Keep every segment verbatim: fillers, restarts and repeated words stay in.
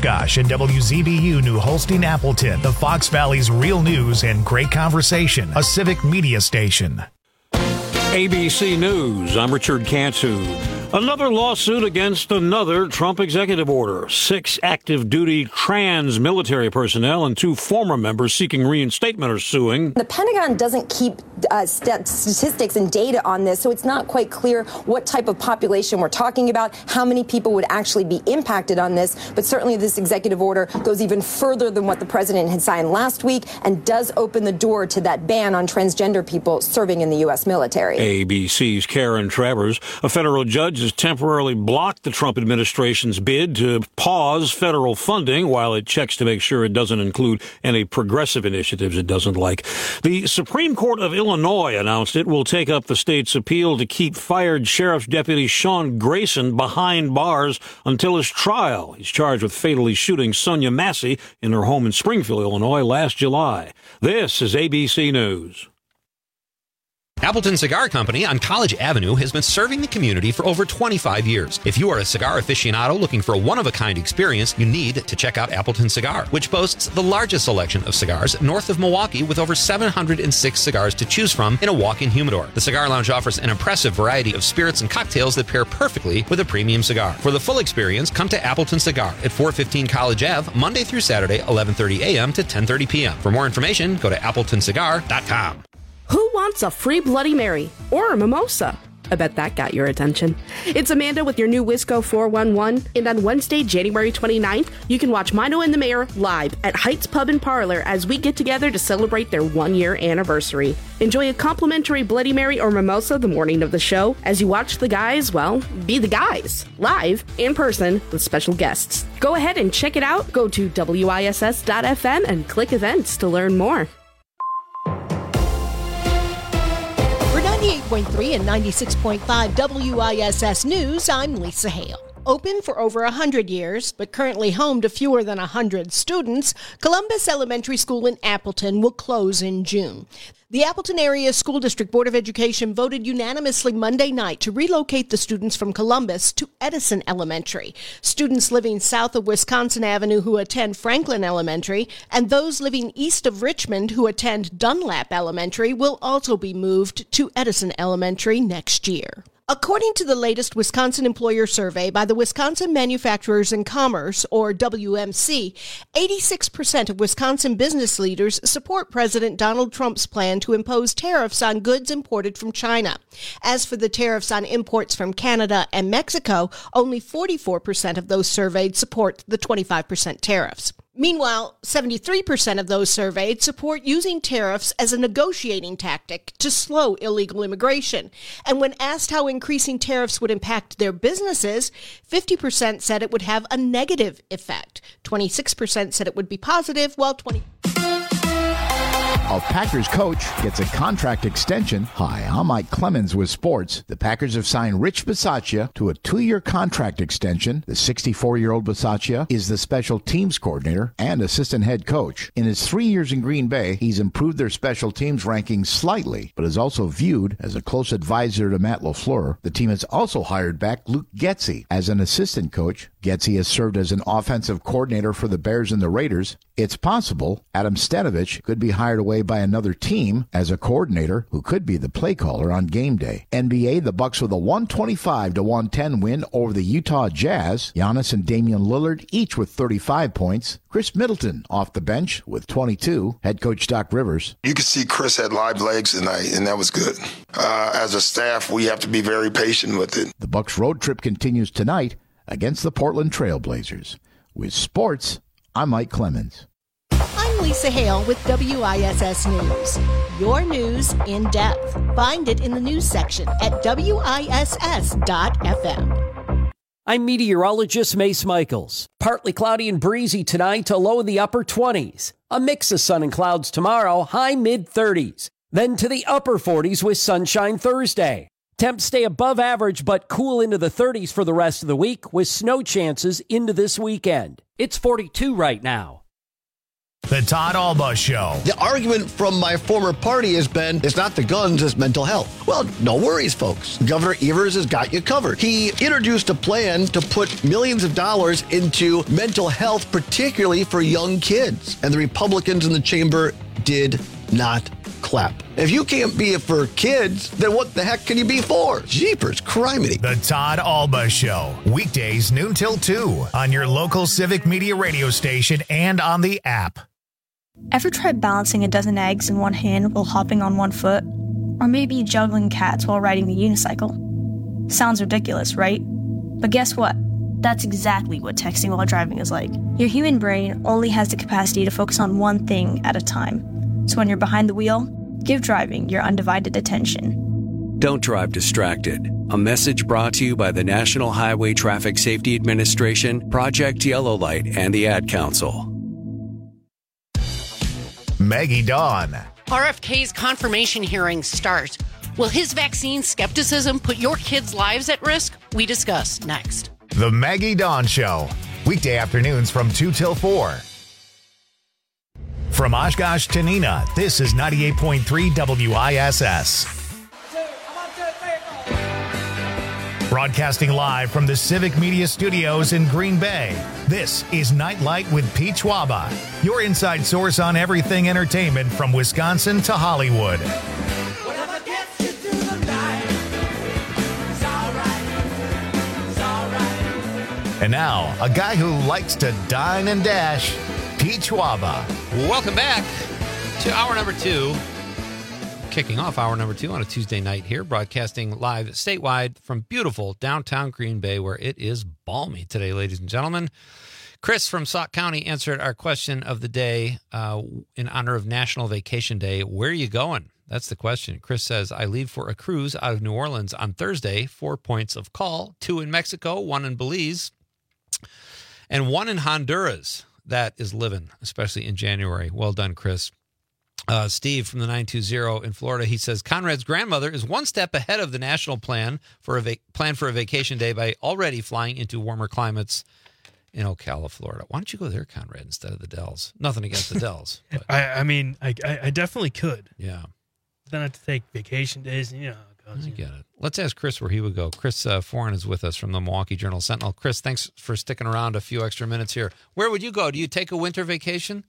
Oshkosh and W Z B U New Holstein Appleton, the Fox Valley's real news and great conversation, a civic media station. A B C News, I'm Richard Cantu. Another lawsuit against another Trump executive order. Six active duty trans military personnel and two former members seeking reinstatement are suing. The Pentagon doesn't keep uh, st- statistics and data on this, so it's not quite clear what type of population we're talking about, how many people would actually be impacted on this. But certainly this executive order goes even further than what the president had signed last week and does open the door to that ban on transgender people serving in the U S military. A B C's Karen Travers. A federal judge has temporarily blocked the Trump administration's bid to pause federal funding while it checks to make sure it doesn't include any progressive initiatives it doesn't like. The Supreme Court of Illinois announced it will take up the state's appeal to keep fired Sheriff's Deputy Sean Grayson behind bars until his trial. He's charged with fatally shooting Sonia Massey in her home in Springfield, Illinois last July. This is A B C News. Appleton Cigar Company on College Avenue has been serving the community for over twenty-five years. If you are a cigar aficionado looking for a one-of-a-kind experience, you need to check out Appleton Cigar, which boasts the largest selection of cigars north of Milwaukee with over seven hundred six cigars to choose from in a walk-in humidor. The Cigar Lounge offers an impressive variety of spirits and cocktails that pair perfectly with a premium cigar. For the full experience, come to Appleton Cigar at four fifteen College Avenue, Monday through Saturday, eleven thirty a.m. to ten thirty p.m. For more information, go to appleton cigar dot com. Who wants a free Bloody Mary or a mimosa? I bet that got your attention. It's Amanda with your new Wisco four one one, and on Wednesday, January twenty-ninth, you can watch Mino and the Mayor live at Heights Pub and Parlor as we get together to celebrate their one-year anniversary. Enjoy a complimentary Bloody Mary or mimosa the morning of the show as you watch the guys, well, be the guys, live, in person, with special guests. Go ahead and check it out. Go to W I S S dot F M and click events to learn more. ninety-eight point three and ninety-six point five W I S S News, I'm Lisa Hale. Open for over one hundred years, but currently home to fewer than one hundred students, Columbus Elementary School in Appleton will close in June. The Appleton Area School District Board of Education voted unanimously Monday night to relocate the students from Columbus to Edison Elementary. Students living south of Wisconsin Avenue who attend Franklin Elementary and those living east of Richmond who attend Dunlap Elementary will also be moved to Edison Elementary next year. According to the latest Wisconsin Employer Survey by the Wisconsin Manufacturers and Commerce, or W M C, eighty-six percent of Wisconsin business leaders support President Donald Trump's plan to impose tariffs on goods imported from China. As for the tariffs on imports from Canada and Mexico, only forty-four percent of those surveyed support the twenty-five percent tariffs. Meanwhile, seventy-three percent of those surveyed support using tariffs as a negotiating tactic to slow illegal immigration. And when asked how increasing tariffs would impact their businesses, fifty percent said it would have a negative effect. twenty-six percent said it would be positive, while twenty percent A Packers coach gets a contract extension. Hi, I'm Mike Clemens with sports. The Packers have signed Rich Bisaccia to a two-year contract extension. The sixty-four-year-old Bisaccia is the special teams coordinator and assistant head coach. In his three years in Green Bay, he's improved their special teams rankings slightly, but is also viewed as a close advisor to Matt LaFleur. The team has also hired back Luke Getsy as an assistant coach. Getsy has served as an offensive coordinator for the Bears and the Raiders. It's possible Adam Stanovich could be hired away by another team as a coordinator who could be the play caller on game day. N B A, the Bucks with a one twenty-five to one ten win over the Utah Jazz. Giannis and Damian Lillard each with thirty-five points. Chris Middleton off the bench with twenty-two. Head coach Doc Rivers. You could see Chris had live legs tonight, and that was good. Uh, as a staff, we have to be very patient with it. The Bucks road trip continues tonight against the Portland Trail Blazers. With sports, I'm Mike Clemens. I'm Lisa Hale with W I S S News. Your news in depth. Find it in the news section at W I S S dot F M. I'm meteorologist Mace Michaels. Partly cloudy and breezy tonight to low in the upper twenties. A mix of sun and clouds tomorrow, high mid-thirties. Then to the upper forties with sunshine Thursday. Temps stay above average but cool into the thirties for the rest of the week with snow chances into this weekend. It's forty-two right now. The Todd Alba Show. The argument from my former party has been, it's not the guns, it's mental health. Well, no worries, folks. Governor Evers has got you covered. He introduced a plan to put millions of dollars into mental health, particularly for young kids. And the Republicans in the chamber did not clap. If you can't be it for kids, then what the heck can you be for? Jeepers, criminy. The Todd Alba Show. Weekdays noon till two on your local Civic Media radio station and on the app. Ever tried balancing a dozen eggs in one hand while hopping on one foot? Or maybe juggling cats while riding the unicycle? Sounds ridiculous, right? But guess what? That's exactly what texting while driving is like. Your human brain only has the capacity to focus on one thing at a time. So when you're behind the wheel, give driving your undivided attention. Don't drive distracted. A message brought to you by the National Highway Traffic Safety Administration, Project Yellow Light, and the Ad Council. Maggie Dawn. R F K's confirmation hearing starts. Will his vaccine skepticism put your kids' lives at risk? We discuss next. The Maggie Dawn Show. Weekday afternoons from two till four. From Oshkosh to Neenah, this is ninety-eight point three W I S S. Broadcasting live from the Civic Media Studios in Green Bay, this is Nightlight with Pete Schwaba, your inside source on everything entertainment from Wisconsin to Hollywood. Whatever gets you through the night, it's all right, it's all right. And now, a guy who likes to dine and dash, Pete Schwaba. Welcome back to hour number two. Kicking off hour number two on a Tuesday night here, broadcasting live statewide from beautiful downtown Green Bay, where it is balmy today, ladies and gentlemen. Chris from Sauk County answered our question of the day uh, in honor of National Vacation Day. Where are you going? That's the question. Chris says, I leave for a cruise out of New Orleans on Thursday. Four points of call, two in Mexico, one in Belize, and one in Honduras. That is living, especially in January. Well done, Chris. Uh, Steve from the nine two zero in Florida, he says, Conrad's grandmother is one step ahead of the national plan for a va- plan for a vacation day by already flying into warmer climates in Ocala, Florida. Why don't you go there, Conrad, instead of the Dells? Nothing against the Dells. But. I, I mean, I, I, I definitely could. Yeah. Then I have to take vacation days, and you know how it goes. I get it. Let's ask Chris where he would go. Chris uh, Foran is with us from the Milwaukee Journal Sentinel. Chris, thanks for sticking around a few extra minutes here. Where would you go? Do you take a winter vacation?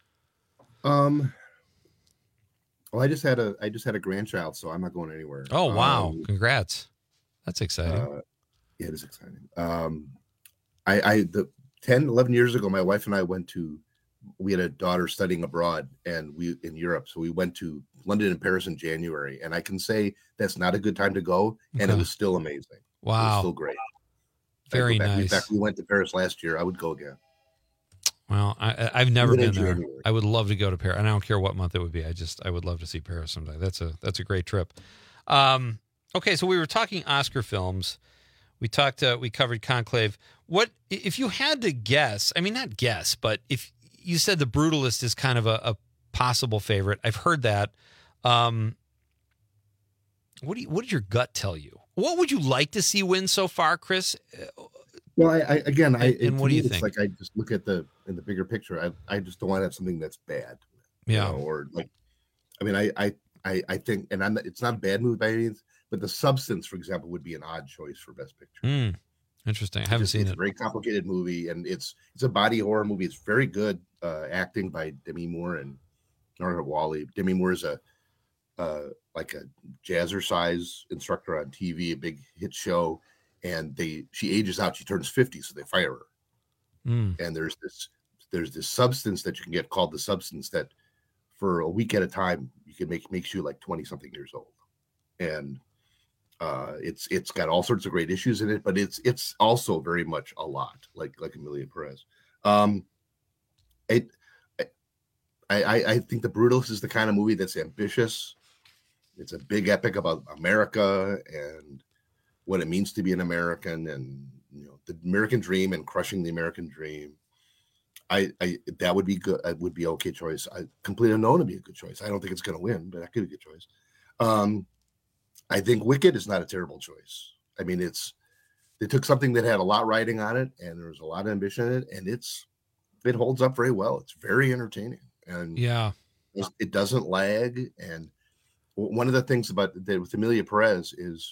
Um... Well, I just had a I just had a grandchild, so I'm not going anywhere. Oh, wow. Um, Congrats. That's exciting. Uh, yeah, it is exciting. Um, I, I the ten, eleven years ago, my wife and I went to, we had a daughter studying abroad and we in Europe. So we went to London and Paris in January. And I can say that's not a good time to go. And Okay. it was still amazing. Wow. It was still great. Very I'd go back. nice. In fact, we went to Paris last year. I would go again. Well, I, I've never Even in been there. January. I would love to go to Paris. And I don't care what month it would be. I just, I would love to see Paris someday. That's a, that's a great trip. Um, okay. So we were talking Oscar films. We talked, uh, we covered Conclave. What, if you had to guess, I mean, not guess, but if you said The Brutalist is kind of a, a possible favorite, I've heard that. Um, what do you, what did your gut tell you? What would you like to see win so far, Chris? Well, I, I again, I And- and to what do me, you it's think? like I just look at the in the bigger picture. I I just don't want to have something that's bad, you Yeah. know, or like, I mean, I I I, I think, and I'm, it's not a bad movie by any means, but The Substance, for example, would be an odd choice for Best Picture. Mm, interesting. I haven't It's, seen it's it. a very complicated movie, and it's it's a body horror movie. It's very good uh, acting by Demi Moore and Nora Wally. Demi Moore is a uh, like a jazzercise instructor on T V, a big hit show. And they, she ages out. She turns fifty, so they fire her. Mm. And there's this, there's this substance that you can get called The Substance that, for a week at a time, you can make makes you like twenty something years old. And uh, it's it's got all sorts of great issues in it, but it's it's also very much a lot, like like Emilia Perez. Um, it, I I I think The Brutalist is the kind of movie that's ambitious. It's a big epic about America and what it means to be an American, and you know, the American dream and crushing the American dream. I, I that would be good. It would be okay choice. I Complete Unknown would be a good choice. I don't think it's going to win, but that could be a good choice. Um, I think Wicked is not a terrible choice. I mean, it's they took something that had a lot riding on it, and there was a lot of ambition in it, and it's it holds up very well. It's very entertaining, and yeah, it, it doesn't lag. And one of the things about that with Emilia Perez is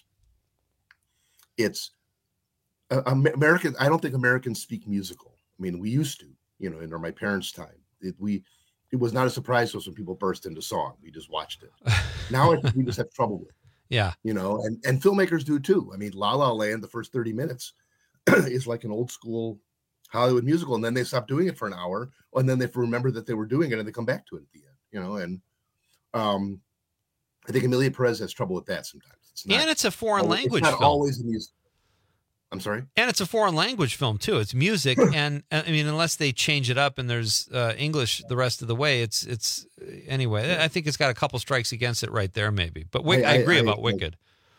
it's uh, American. I don't think Americans speak musical. I mean, we used to, you know, in my parents' time, it, we it was not a surprise to us when people burst into song. We just watched it. Now I think we just have trouble with it. Yeah, you know, and and filmmakers do too. I mean, La La Land, the first thirty minutes is like an old school Hollywood musical, and then they stop doing it for an hour, and then they remember that they were doing it, and they come back to it at the end. You know, and um, I think Emilia Perez has trouble with that sometimes. It's not, and it's a foreign always, language it's not film. always in music. I'm sorry? And it's a foreign language film, too. It's music. and, I mean, unless they change it up and there's uh, English the rest of the way, it's, it's anyway, I think it's got a couple strikes against it right there, maybe. But Wick, I, I, I agree I, about I, Wicked.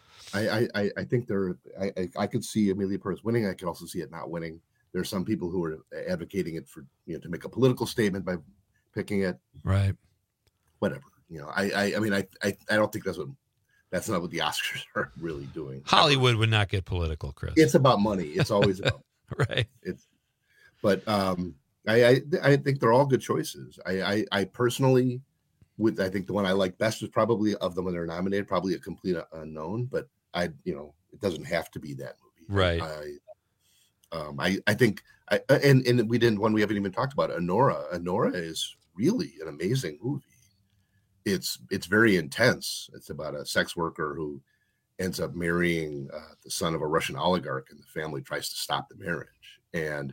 I, I, I think there, I, I, I could see Emilia Perez winning. I could also see it not winning. There's some people who are advocating it for, you know, to make a political statement by picking it. Right. Whatever. You know, I, I, I mean, I, I, I don't think that's what, That's not what the Oscars are really doing. Hollywood would not get political, Chris. It's about money. It's always about right. It's, but um, I, I I think they're all good choices. I, I I personally would. I think the one I like best is probably of them when they're nominated, probably A Complete Unknown. But I, you know, it doesn't have to be that movie. Right. I, um, I I think I and and we didn't one we haven't even talked about Anora. Anora is really an amazing movie. It's it's very intense. It's about a sex worker who ends up marrying uh, the son of a Russian oligarch, and the family tries to stop the marriage. And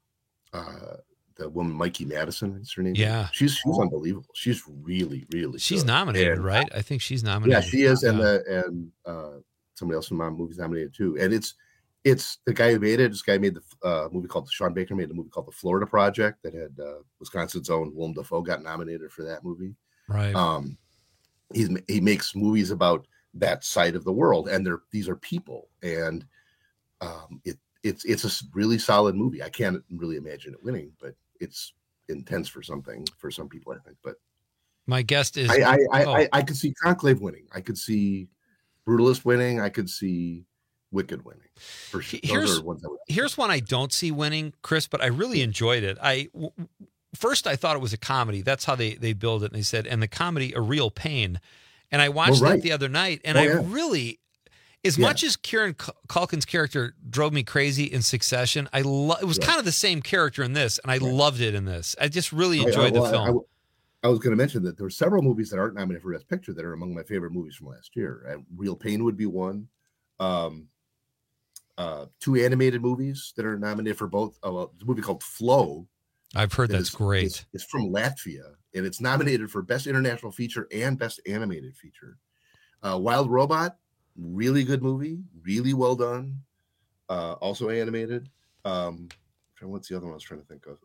uh, the woman, Mikey Madison, is her name. Yeah, she's she's unbelievable. She's really really. She's good. nominated, and, right? I think she's nominated. Yeah, she is, yeah. and the and uh, somebody else from my movie's nominated too. And it's it's the guy who made it. This guy made the uh, movie called Sean Baker made a movie called The Florida Project that had uh, Wisconsin's own Willem Dafoe got nominated for that movie. Right. Um, he's he makes movies about that side of the world, and they're these are people, and um, it it's it's a really solid movie. I can't really imagine it winning, but it's intense for something for some people, I think. But my guest is I I I, oh. I, I could see Conclave winning. I could see Brutalist winning. I could see Wicked winning. For sure. Those Here's are ones I would here's one I don't see winning, Chris, but I really enjoyed it. I w- First, I thought it was a comedy. That's how they, they build it. And they said, and the comedy, A Real Pain. And I watched well, right. it the other night, and oh, I yeah. really, as yeah. much as Kieran Culkin's character drove me crazy in Succession, I lo- it was right. kind of the same character in this, and I right. loved it in this. I just really I, enjoyed I, the well, film. I, I was going to mention that there were several movies that aren't nominated for Best Picture that are among my favorite movies from last year. And Real Pain would be one. Um, uh, two animated movies that are nominated for both. Uh, a movie called Flow. I've heard that's is, great. It's, it's from Latvia, and it's nominated for Best International Feature and Best Animated Feature. Uh, Wild Robot, really good movie, really well done. Uh, also animated. Um, what's the other one I was trying to think of?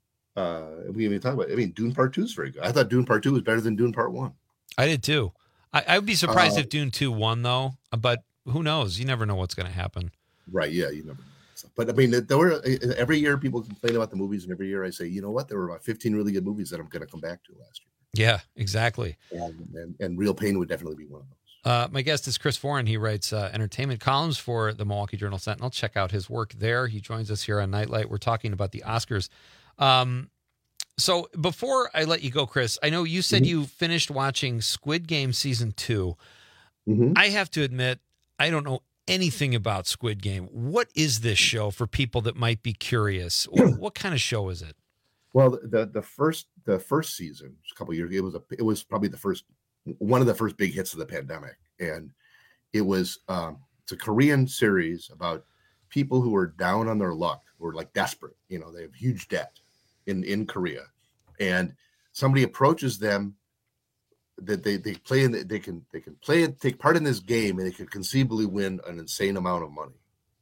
Uh, we even talk about. I mean, Dune Part Two is very good. I thought Dune Part Two was better than Dune Part One. I did too. I, I would be surprised uh, if Dune Two won, though. But who knows? You never know what's going to happen. Right? Yeah, you never know. But I mean, there were every year people complain about the movies, and every year I say, you know what? There were about fifteen really good movies that I'm going to come back to last year. Yeah, exactly. And, and, and Real Pain would definitely be one of those. Uh, my guest is Chris Foran. He writes uh, entertainment columns for the Milwaukee Journal Sentinel. Check out his work there. He joins us here on Nightlight. We're talking about the Oscars. Um, so before I let you go, Chris, I know you said mm-hmm. you finished watching Squid Game season two. Mm-hmm. I have to admit, I don't know anything about Squid Game. What is this show for people that might be curious? What, what kind of show is it? Well, the the first the first season, a couple of years ago, it was a it was probably the first one of the first big hits of the pandemic, and it was um, it's a Korean series about people who are down on their luck, who are like desperate. You know, they have huge debt in in Korea, and somebody approaches them that they they play in the, they can they can play it take part in this game, and they could conceivably win an insane amount of money,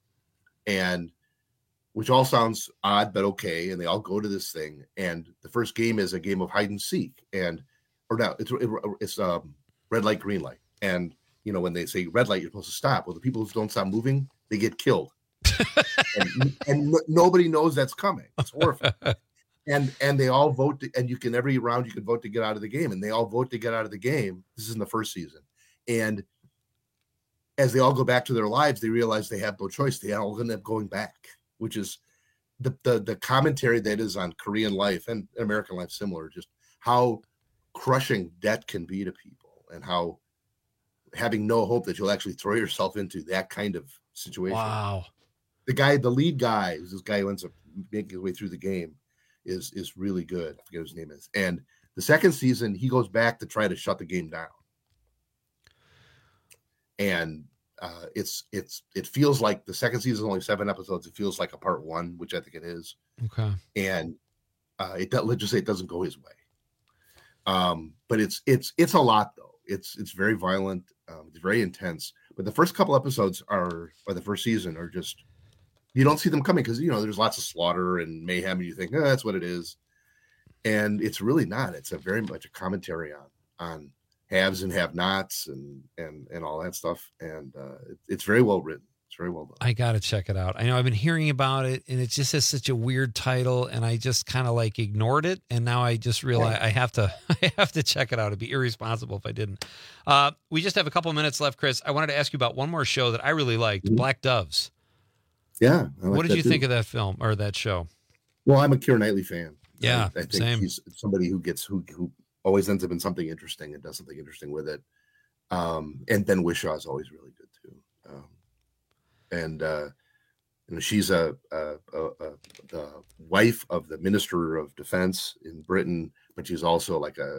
and which all sounds odd but okay, and they all go to this thing, and the first game is a game of hide and seek, and or no it's it, it's um red light green light, and you know when they say red light you're supposed to stop. Well, the people who don't stop moving, they get killed, and, and no, nobody knows that's coming. It's horrifying. And and they all vote, to, and you can every round you can vote to get out of the game, and they all vote to get out of the game. This is in the first season, and as they all go back to their lives, they realize they have no choice. They all end up going back, which is the, the the commentary that is on Korean life and American life similar, just how crushing debt can be to people and how having no hope that you'll actually throw yourself into that kind of situation. Wow. The guy, the lead guy, this guy who ends up making his way through the game, is is really good. I forget what his name is. And the second season, he goes back to try to shut the game down. And uh, it's it's it feels like the second season is only seven episodes. It feels like a part one, which I think it is. Okay. And uh, it let's just say it doesn't go his way. Um, but it's it's it's a lot though. It's it's very violent. Um, it's very intense. But the first couple episodes are, or the first season, are just, you don't see them coming because, you know, there's lots of slaughter and mayhem, and you think, oh, that's what it is. And it's really not. It's a very much a commentary on on haves and have-nots and and and all that stuff. And uh, it, it's very well written. It's very well done. I got to check it out. I know I've been hearing about it, and it just has such a weird title, and I just kind of like ignored it. And now I just realize I have to, I have to check it out. It'd be irresponsible if I didn't. Uh, we just have a couple minutes left, Chris. I wanted to ask you about one more show that I really liked, mm-hmm. Black Doves. Yeah. I like what did that you too. think of that film or that show? Well, I'm a Keira Knightley fan. Yeah, I, I think same. he's somebody who gets who who always ends up in something interesting and does something interesting with it. Um, and Ben Whishaw is always really good too. Um, and uh, you know, she's a, a, a, a the wife of the Minister of Defense in Britain, but she's also like a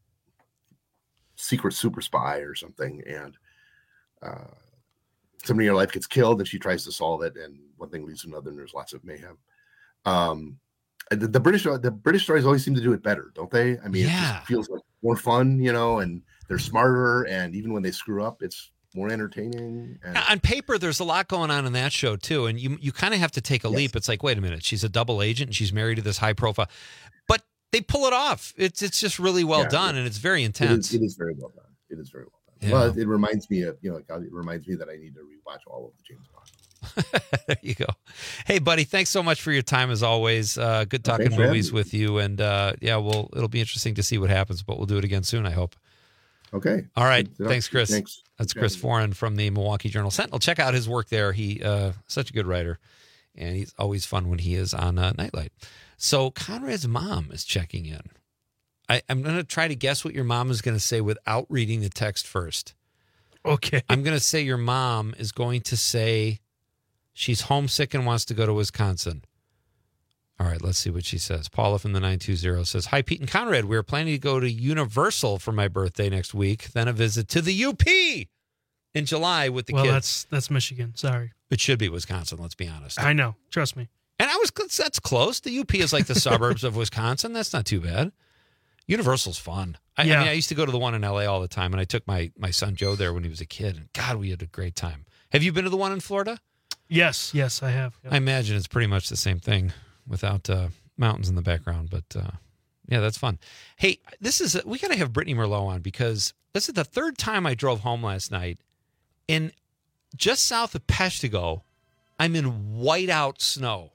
secret super spy or something. And uh, somebody in her life gets killed, and she tries to solve it, and one thing leads to another, and there's lots of mayhem. Um, the, the British, the British stories always seem to do it better, don't they? I mean, Yeah. it just feels like more fun, you know, and they're smarter, and even when they screw up, it's more entertaining. And On paper, there's a lot going on in that show too, and you you kind of have to take a Yes. leap. It's like, wait a minute, she's a double agent and she's married to this high profile, but they pull it off. It's it's just really well Yeah, done, it- and it's very it intense. is, it is very well done. It is very well done. Yeah. Well, it reminds me of, you know, it reminds me that I need to rewatch all of the James Bond. There you go. Hey, buddy, thanks so much for your time as always. Uh, good talking Thanks for having movies me. with you, and uh, yeah, well, it'll be interesting to see what happens, but we'll do it again soon, I hope. Okay. All right. Good to Thanks, talk. Chris. Thanks. That's Thanks for Chris having me. Foran from the Milwaukee Journal Sentinel. Check out his work there. He uh, such a good writer, and he's always fun when he is on uh, Nightlight. So Conrad's mom is checking in. I, I'm going to try to guess what your mom is going to say without reading the text first. Okay. I'm going to say your mom is going to say she's homesick and wants to go to Wisconsin. All right, let's see what she says. Paula from the nine two zero says, hi, Pete and Conrad. We're planning to go to Universal for my birthday next week, then a visit to the U P in July with the well, kids. that's that's Michigan. Sorry. It should be Wisconsin, let's be honest. I know. Trust me. And I was that's close. The U P is like the suburbs of Wisconsin. That's not too bad. Universal's fun. I, Yeah. I mean, I used to go to the one in L A all the time, and I took my my son Joe there when he was a kid. And God, we had a great time. Have you been to the one in Florida? Yes. Yes, I have. I imagine it's pretty much the same thing without uh, mountains in the background. But uh, yeah, that's fun. Hey, this is we got to have Brittany Merlot on because this is the third time I drove home last night. In just south of Peshtigo, I'm in whiteout snow.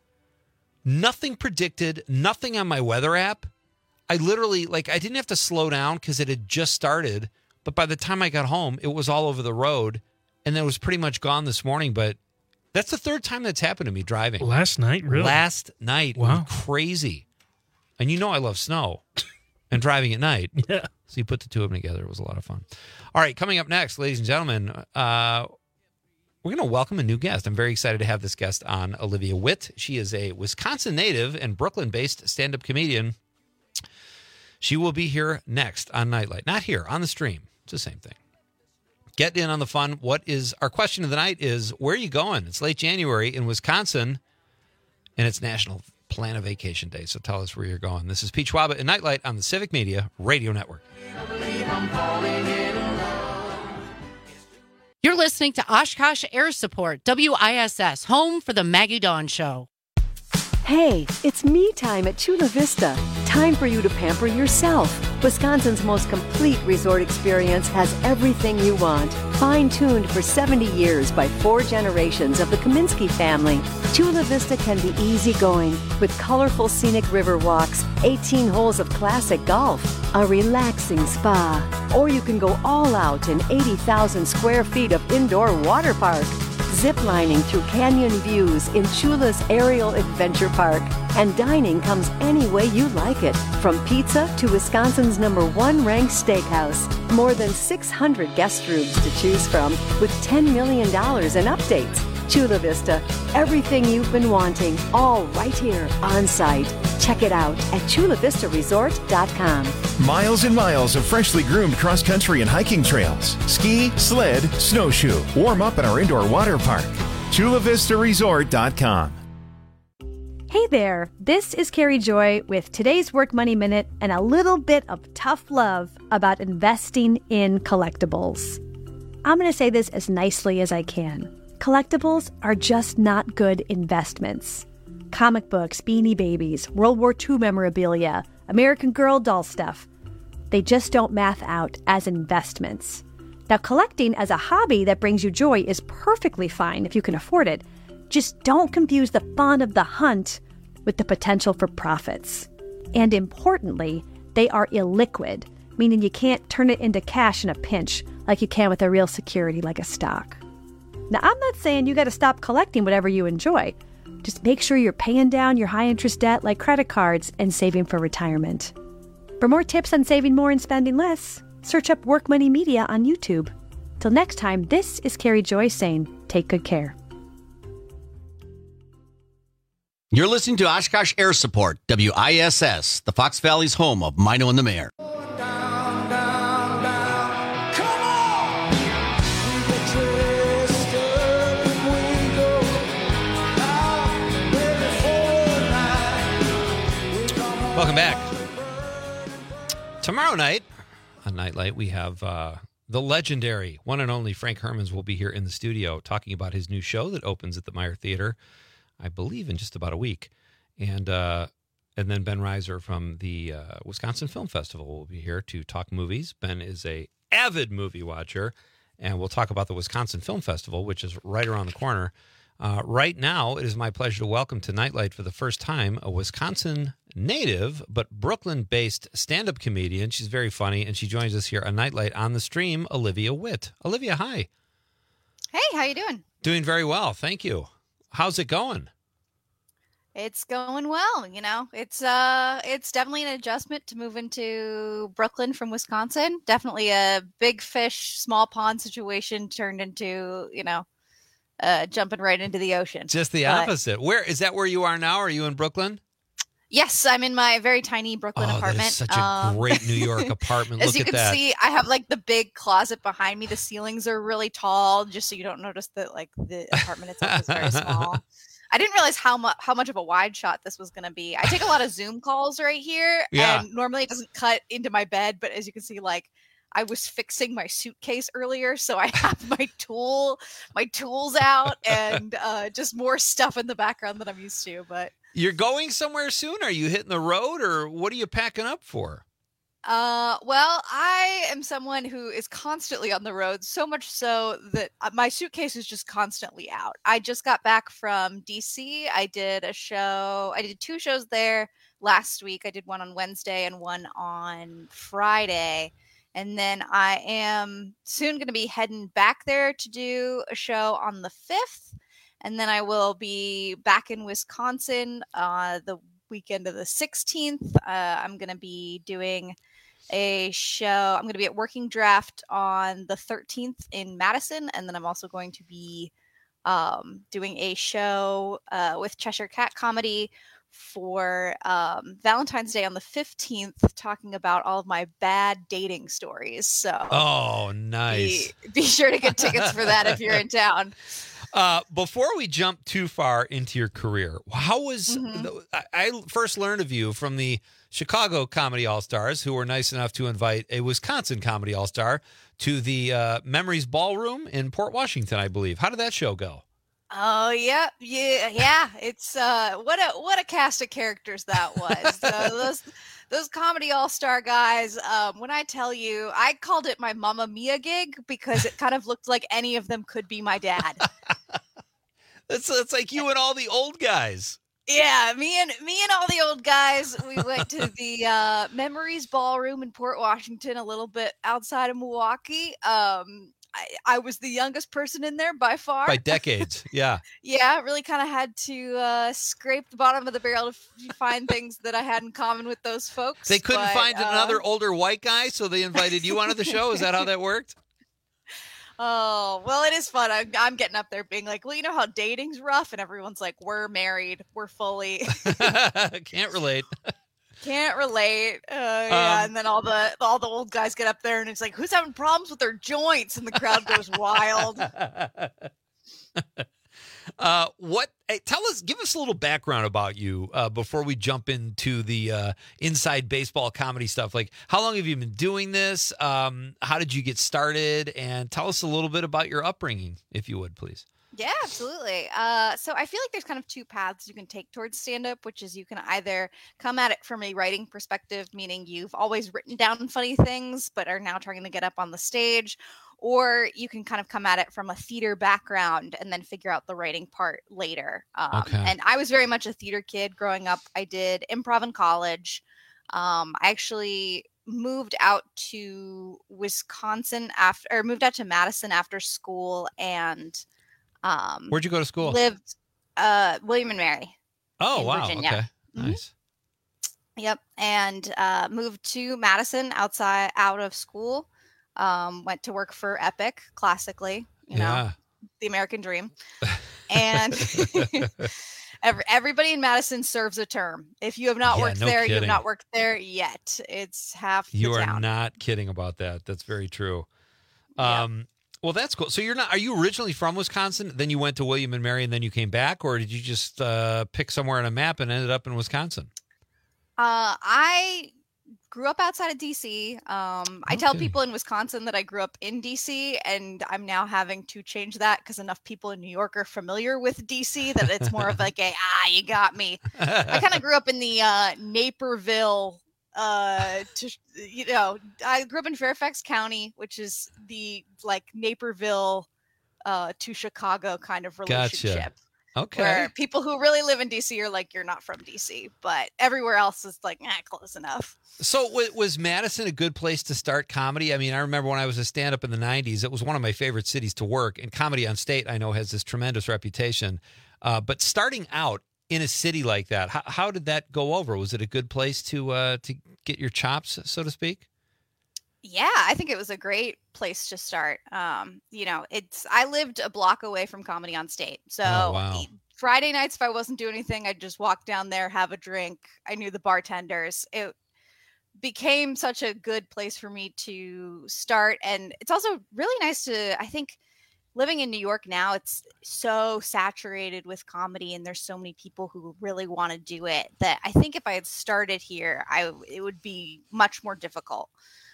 Nothing predicted, nothing on my weather app. I literally, like, I didn't have to slow down because it had just started. But by the time I got home, it was all over the road. And then it was pretty much gone this morning. But that's the third time that's happened to me driving. Last night, really? Last night. It Wow. was crazy. And you know I love snow and driving at night. Yeah. So you put the two of them together. It was a lot of fun. All right, coming up next, ladies and gentlemen, uh, we're going to welcome a new guest. I'm very excited to have this guest on, Olivia Witt. She is a Wisconsin native and Brooklyn-based stand-up comedian. She will be here next on Nightlight. Not here, on the stream. It's the same thing. Get in on the fun. What is our question of the night is, where are you going? It's late January in Wisconsin, and it's National Plan a Vacation Day. So tell us where you're going. This is Pete Schwaba and Nightlight on the Civic Media Radio Network. You're listening to Oshkosh Air Support, W I S S, home for the Maggie Dawn Show. Hey, it's me time at Chula Vista. Time for you to pamper yourself. Wisconsin's most complete resort experience has everything you want. Fine-tuned for seventy years by four generations of the Kaminsky family, Chula Vista can be easygoing with colorful scenic river walks, eighteen holes of classic golf, a relaxing spa, or you can go all out in eighty thousand square feet of indoor water park. ziplining through canyon views in Chula's Aerial Adventure Park. And dining comes any way you like it, from pizza to Wisconsin's number one ranked steakhouse. More than six hundred guest rooms to choose from, with ten million dollars in updates. Chula Vista, everything you've been wanting, all right here on site. Check it out at chula vista resort dot com. Miles and miles of freshly groomed cross-country and hiking trails. Ski, sled, snowshoe. Warm up at our indoor water park. chula vista resort dot com. Hey there, this is Carrie Joy with today's Work Money Minute and a little bit of tough love about investing in collectibles. I'm going to say this as nicely as I can. Collectibles are just not good investments. Comic books, Beanie Babies, World War Two memorabilia, American Girl doll stuff. They just don't math out as investments. Now, collecting as a hobby that brings you joy is perfectly fine if you can afford it. Just don't confuse the fun of the hunt with the potential for profits. And importantly, they are illiquid, meaning you can't turn it into cash in a pinch like you can with a real security like a stock. Now, I'm not saying you got to stop collecting whatever you enjoy. Just make sure you're paying down your high-interest debt like credit cards and saving for retirement. For more tips on saving more and spending less, search up Work Money Media on YouTube. Till next time, this is Carrie Joy saying, take good care. You're listening to Oshkosh Air Support, W I S S, the Fox Valley's home of Mino and the Mayor. Welcome back. Tomorrow night on Nightlight, we have uh, the legendary one and only Frank Hermans will be here in the studio talking about his new show that opens at the Meyer Theater, I believe, in just about a week. And uh, and then Ben Reiser from the uh, Wisconsin Film Festival will be here to talk movies. Ben is a avid movie watcher, and we'll talk about the Wisconsin Film Festival, which is right around the corner. Uh, right now, it is my pleasure to welcome to Nightlight for the first time a Wisconsin native but Brooklyn-based stand-up comedian. She's very funny, and she joins us here on Nightlight on the stream, Olivia Witt. Olivia, hi. Hey, how you doing? Doing very well, thank you. How's it going? It's going well, you know. It's uh it's definitely an adjustment to move into Brooklyn from Wisconsin. Definitely a big fish, small pond situation turned into, you know, uh jumping right into the ocean. Just the But- opposite. Where is that where you are now? Are you in Brooklyn? Yes, I'm in my very tiny Brooklyn Oh, apartment. that is such a Um, great New York apartment. As Look you at can that. see, I have like the big closet behind me. The ceilings are really tall, just so you don't notice that like the apartment itself is very small. I didn't realize how much how much of a wide shot this was going to be. I take a lot of Zoom calls right here, Yeah. and normally it doesn't cut into my bed, but as you can see, like I was fixing my suitcase earlier, so I have my tool my tools out and uh, just more stuff in the background than I'm used to. But You're going somewhere soon? Are you hitting the road, or what are you packing up for? Uh, well, I am someone who is constantly on the road, so much so that uh, my suitcase is just constantly out. I just got back from D C. I did a show. I did two shows there last week. I did one on Wednesday and one on Friday. And then I am soon going to be heading back there to do a show on the fifth. And then I will be back in Wisconsin uh, the weekend of the sixteenth. Uh, I'm going to be doing a show. I'm going to be at Working Draft on the thirteenth in Madison. And then I'm also going to be um, doing a show uh, with Cheshire Cat Comedy for um, Valentine's Day on the fifteenth, talking about all of my bad dating stories. So Oh, nice. be, be sure to get tickets for that if you're in town. Uh, before we jump too far into your career, how was Mhm. the, I, I first learned of you from the Chicago Comedy All-Stars, who were nice enough to invite a Wisconsin Comedy All-Star to the uh, Memories Ballroom in Port Washington, I believe. How did that show go? Oh yeah, yeah, yeah. It's uh, what a what a cast of characters that was. uh, those those comedy all star guys. Um, when I tell you, I called it my Mamma Mia gig because it kind of looked like any of them could be my dad. It's it's like you and all the old guys. Yeah, me and me and all the old guys, we went to the uh, Memories Ballroom in Port Washington, a little bit outside of Milwaukee. Um, I, I was the youngest person in there by far. By decades. Yeah. Yeah, really kind of had to uh, scrape the bottom of the barrel to f- find things that I had in common with those folks. They couldn't but, find uh, another older white guy, so they invited you onto the show. Is that how that worked? Oh, well, it is fun. I'm, I'm getting up there being like, well, you know how dating's rough? And everyone's like, we're married. We're fully. Can't relate. Can't relate. Uh, yeah, Um, and then all the all the old guys get up there and it's like, who's having problems with their joints? And the crowd goes wild. Uh, what? Hey, tell us, give us a little background about you uh, before we jump into the uh, inside baseball comedy stuff. Like, how long have you been doing this? Um, how did you get started? And tell us a little bit about your upbringing, if you would, please. Yeah, absolutely. Uh, so I feel like there's kind of two paths you can take towards stand-up, which is you can either come at it from a writing perspective, meaning you've always written down funny things, but are now trying to get up on the stage, or you can kind of come at it from a theater background and then figure out the writing part later. Um, Okay. And I was very much a theater kid growing up. I did improv in college. Um, I actually moved out to Wisconsin after, or moved out to Madison after school and um, Where'd you go to school? lived uh, William and Mary. Oh, in wow. Virginia. Okay. Mhm. Nice. Yep. And uh, moved to Madison outside out of school. Um, went to work for Epic, classically, you know, Yeah. the American dream. And every, everybody in Madison serves a term. If you have not Yeah, worked no there, you have kidding. not worked there yet. It's half the You are town. not kidding about that. That's very true. Um, well, that's cool. So you're not, are you originally from Wisconsin? Then you went to William and Mary and then you came back, or did you just uh, pick somewhere on a map and ended up in Wisconsin? Uh, I grew up outside of D C. Um, I tell Okay. people in Wisconsin that I grew up in D C, and I'm now having to change that because enough people in New York are familiar with D C that it's more of like a, ah, you got me. I kind of grew up in the uh, Naperville, uh, to, you know, I grew up in Fairfax County, which is the like Naperville uh, to Chicago kind of relationship. Gotcha. Okay. Where people who really live in D C are like, you're not from D C, but everywhere else is like, eh, close enough. So w- was Madison a good place to start comedy? I mean, I remember when I was a stand-up in the nineties, it was one of my favorite cities to work. And Comedy on State, I know, has this tremendous reputation. Uh, but starting out in a city like that, how, how did that go over? Was it a good place to uh, to get your chops, so to speak? Yeah, I think it was a great place to start. Um, you know, it's I lived a block away from Comedy on State. So Oh, wow. e- Friday nights, if I wasn't doing anything, I'd just walk down there, have a drink. I knew the bartenders. It became such a good place for me to start. And it's also really nice to, I think, living in New York now, it's so saturated with comedy and there's so many people who really want to do it that I think if I had started here, I it would be much more difficult.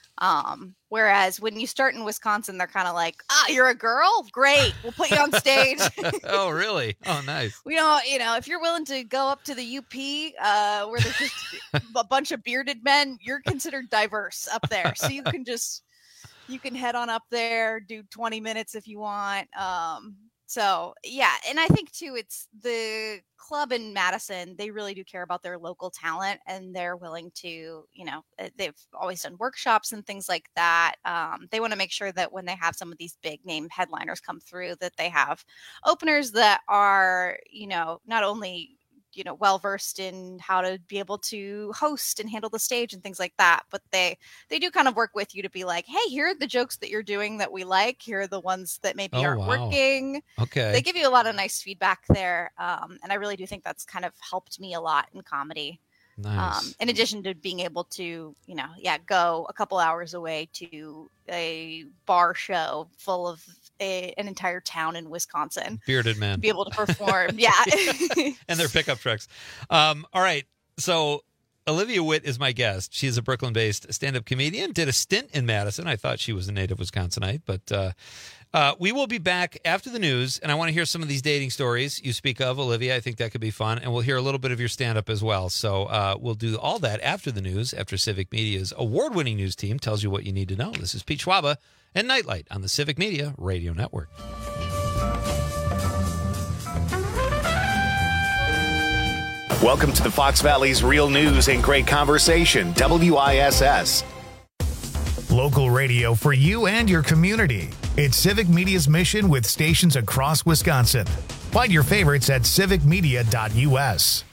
Um, whereas when you start in Wisconsin, they're kind of like, ah, you're a girl? Great. We'll put you on stage. Oh, really? Oh, nice. We don't, you know, if you're willing to go up to the U P, uh, where there's just a bunch of bearded men, you're considered diverse up there. So you can just, you can head on up there, do twenty minutes if you want. Um, so yeah. And I think too, it's the club in Madison. They really do care about their local talent and they're willing to, you know, uh, they've always done workshops and things like that. Um, they want to make sure that when they have some of these big name headliners come through, that they have openers that are, you know, not only, you know, well versed in how to be able to host and handle the stage and things like that, but they they do kind of work with you to be like, hey, here are the jokes that you're doing that we like, here are the ones that maybe Oh, aren't wow. working. Okay. They give you a lot of nice feedback there, um, and I really do think that's kind of helped me a lot in comedy. Nice. Um, in addition to being able to, you know, yeah, go a couple hours away to a bar show full of a, an entire town in Wisconsin. Bearded men. Be able to perform. Yeah. And their pickup trucks. Um, all right. So Olivia Witt is my guest. She is a Brooklyn-based stand-up comedian. Did a stint in Madison. I thought she was a native Wisconsinite, but uh, uh, we will be back after the news, and I want to hear some of these dating stories you speak of, Olivia. I think that could be fun, and we'll hear a little bit of your stand-up as well. So uh, we'll do all that after the news, after Civic Media's award-winning news team tells you what you need to know. This is Pete Schwaba and Nightlight on the Civic Media Radio Network. Welcome to the Fox Valley's Real News and Great Conversation, W I S S. Local radio for you and your community. It's Civic Media's mission with stations across Wisconsin. Find your favorites at civic media dot u s.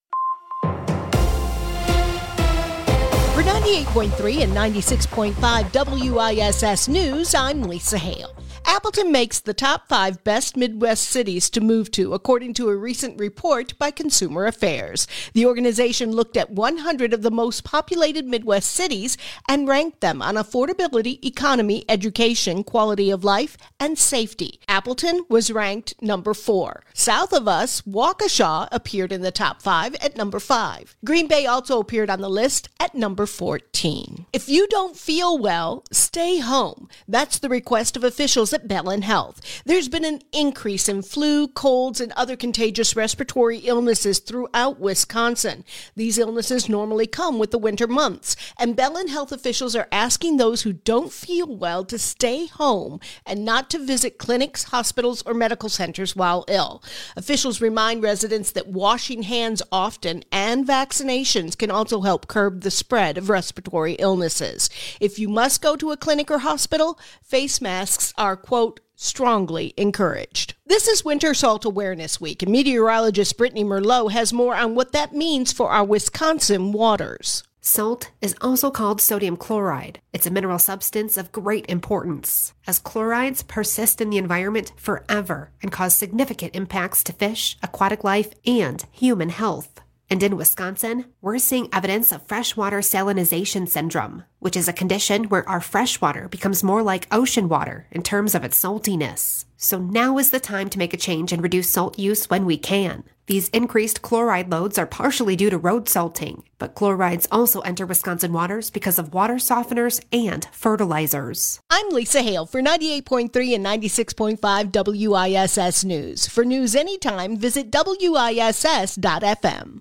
For ninety-eight point three and ninety-six point five W I S S News, I'm Lisa Hale. Appleton makes the top five best Midwest cities to move to, according to a recent report by Consumer Affairs. The organization looked at one hundred of the most populated Midwest cities and ranked them on affordability, economy, education, quality of life, and safety. Appleton was ranked number four. South of us, Waukesha appeared in the top five at number five. Green Bay also appeared on the list at number fourteen. If you don't feel well, stay home. That's the request of officials at Bellin Health. There's been an increase in flu, colds, and other contagious respiratory illnesses throughout Wisconsin. These illnesses normally come with the winter months, and Bellin Health officials are asking those who don't feel well to stay home and not to visit clinics, hospitals, or medical centers while ill. Officials remind residents that washing hands often and vaccinations can also help curb the spread of respiratory illnesses. If you must go to a clinic or hospital, face masks are, quote, strongly encouraged. This is Winter Salt Awareness Week, and meteorologist Brittany Merlot has more on what that means for our Wisconsin waters. Salt is also called sodium chloride. It's a mineral substance of great importance, as chlorides persist in the environment forever and cause significant impacts to fish, aquatic life, and human health. And in Wisconsin, we're seeing evidence of freshwater salinization syndrome, which is a condition where our freshwater becomes more like ocean water in terms of its saltiness. So now is the time to make a change and reduce salt use when we can. These increased chloride loads are partially due to road salting, but chlorides also enter Wisconsin waters because of water softeners and fertilizers. I'm Lisa Hale for ninety-eight point three and ninety-six point five W I S S News. For news anytime, visit W I S S dot F M.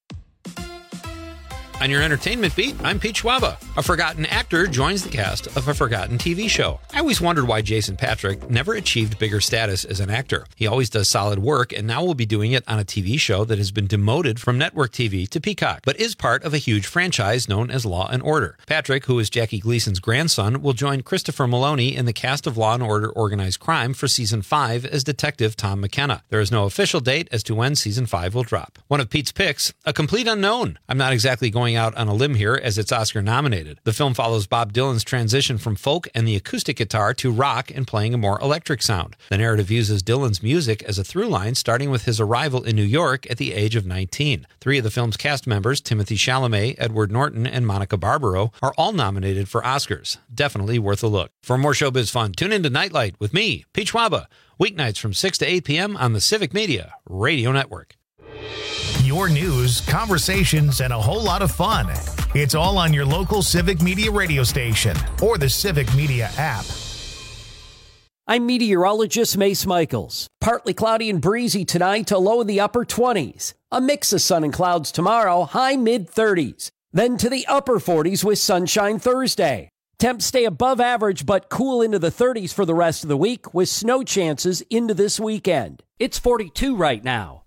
On your entertainment beat, I'm Pete Schwaba. A forgotten actor joins the cast of a forgotten T V show. I always wondered why Jason Patric never achieved bigger status as an actor. He always does solid work, and now will be doing it on a T V show that has been demoted from network T V to Peacock, but is part of a huge franchise known as Law and Order. Patrick, who is Jackie Gleason's grandson, will join Christopher Maloney in the cast of Law and Order Organized Crime for season five as Detective Tom McKenna. There is no official date as to when season five will drop. One of Pete's picks, A Complete Unknown. I'm not exactly going out on a limb here as it's Oscar nominated. The film follows Bob Dylan's transition from folk and the acoustic guitar to rock and playing a more electric sound. The narrative uses Dylan's music as a through line, starting with his arrival in New York at the age of nineteen. Three of the film's cast members, Timothy Chalamet, Edward Norton, and Monica Barbaro, are all nominated for Oscars. Definitely worth a look. For more showbiz fun, tune in to Nightlight with me, Pete Schwaba, weeknights from six to eight p.m. on the Civic Media Radio Network. Your news, conversations, and a whole lot of fun. It's all on your local Civic Media radio station or the Civic Media app. I'm meteorologist Mace Michaels. Partly cloudy and breezy tonight to low in the upper twenties. A mix of sun and clouds tomorrow, high mid thirties. Then to the upper forties with sunshine Thursday. Temps stay above average but cool into the thirties for the rest of the week with snow chances into this weekend. It's forty-two right now.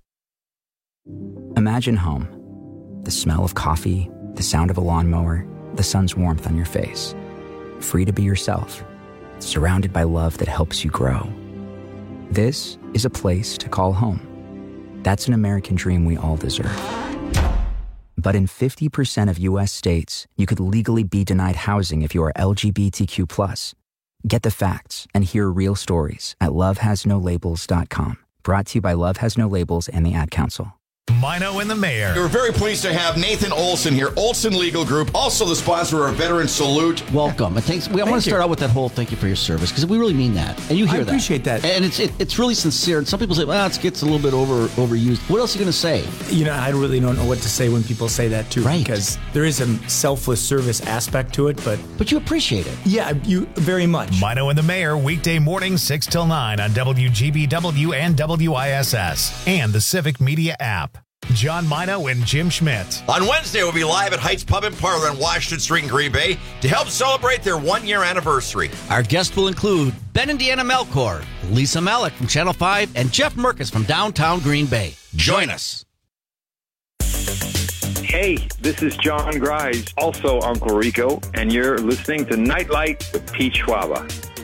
Imagine home. The smell of coffee, the sound of a lawnmower, the sun's warmth on your face. Free to be yourself, surrounded by love that helps you grow. This is a place to call home. That's an American dream we all deserve. But in fifty percent of U S states, you could legally be denied housing if you are L G B T Q plus. Get the facts and hear real stories at love has no labels dot com. Brought to you by Love Has No Labels and the Ad Council. Mino and the Mayor. We're very pleased to have Nathan Olson here, Olson Legal Group, also the sponsor of Veteran Salute. Welcome. It takes, we, I want to start out with that whole thank you for your service, because we really mean that. And you hear I that. I appreciate that. And it's it, it's really sincere. And some people say, well, it gets a little bit over overused. What else are you going to say? You know, I really don't know what to say when people say that, too. Right. Because there is a selfless service aspect to it, but... But you appreciate it. Yeah, you very much. Mino and the Mayor, weekday mornings, six till nine on W G B W and W I S S and the Civic Media app. John Mino and Jim Schmidt. On Wednesday, we'll be live at Heights Pub and Parlor on Washington Street in Green Bay to help celebrate their one-year anniversary. Our guests will include Ben and Deanna Melkor, Lisa Malik from Channel five, and Jeff Merkis from downtown Green Bay. Join us. Hey, this is John Grise, also Uncle Rico, and you're listening to Nightlight with Pete Schwaba.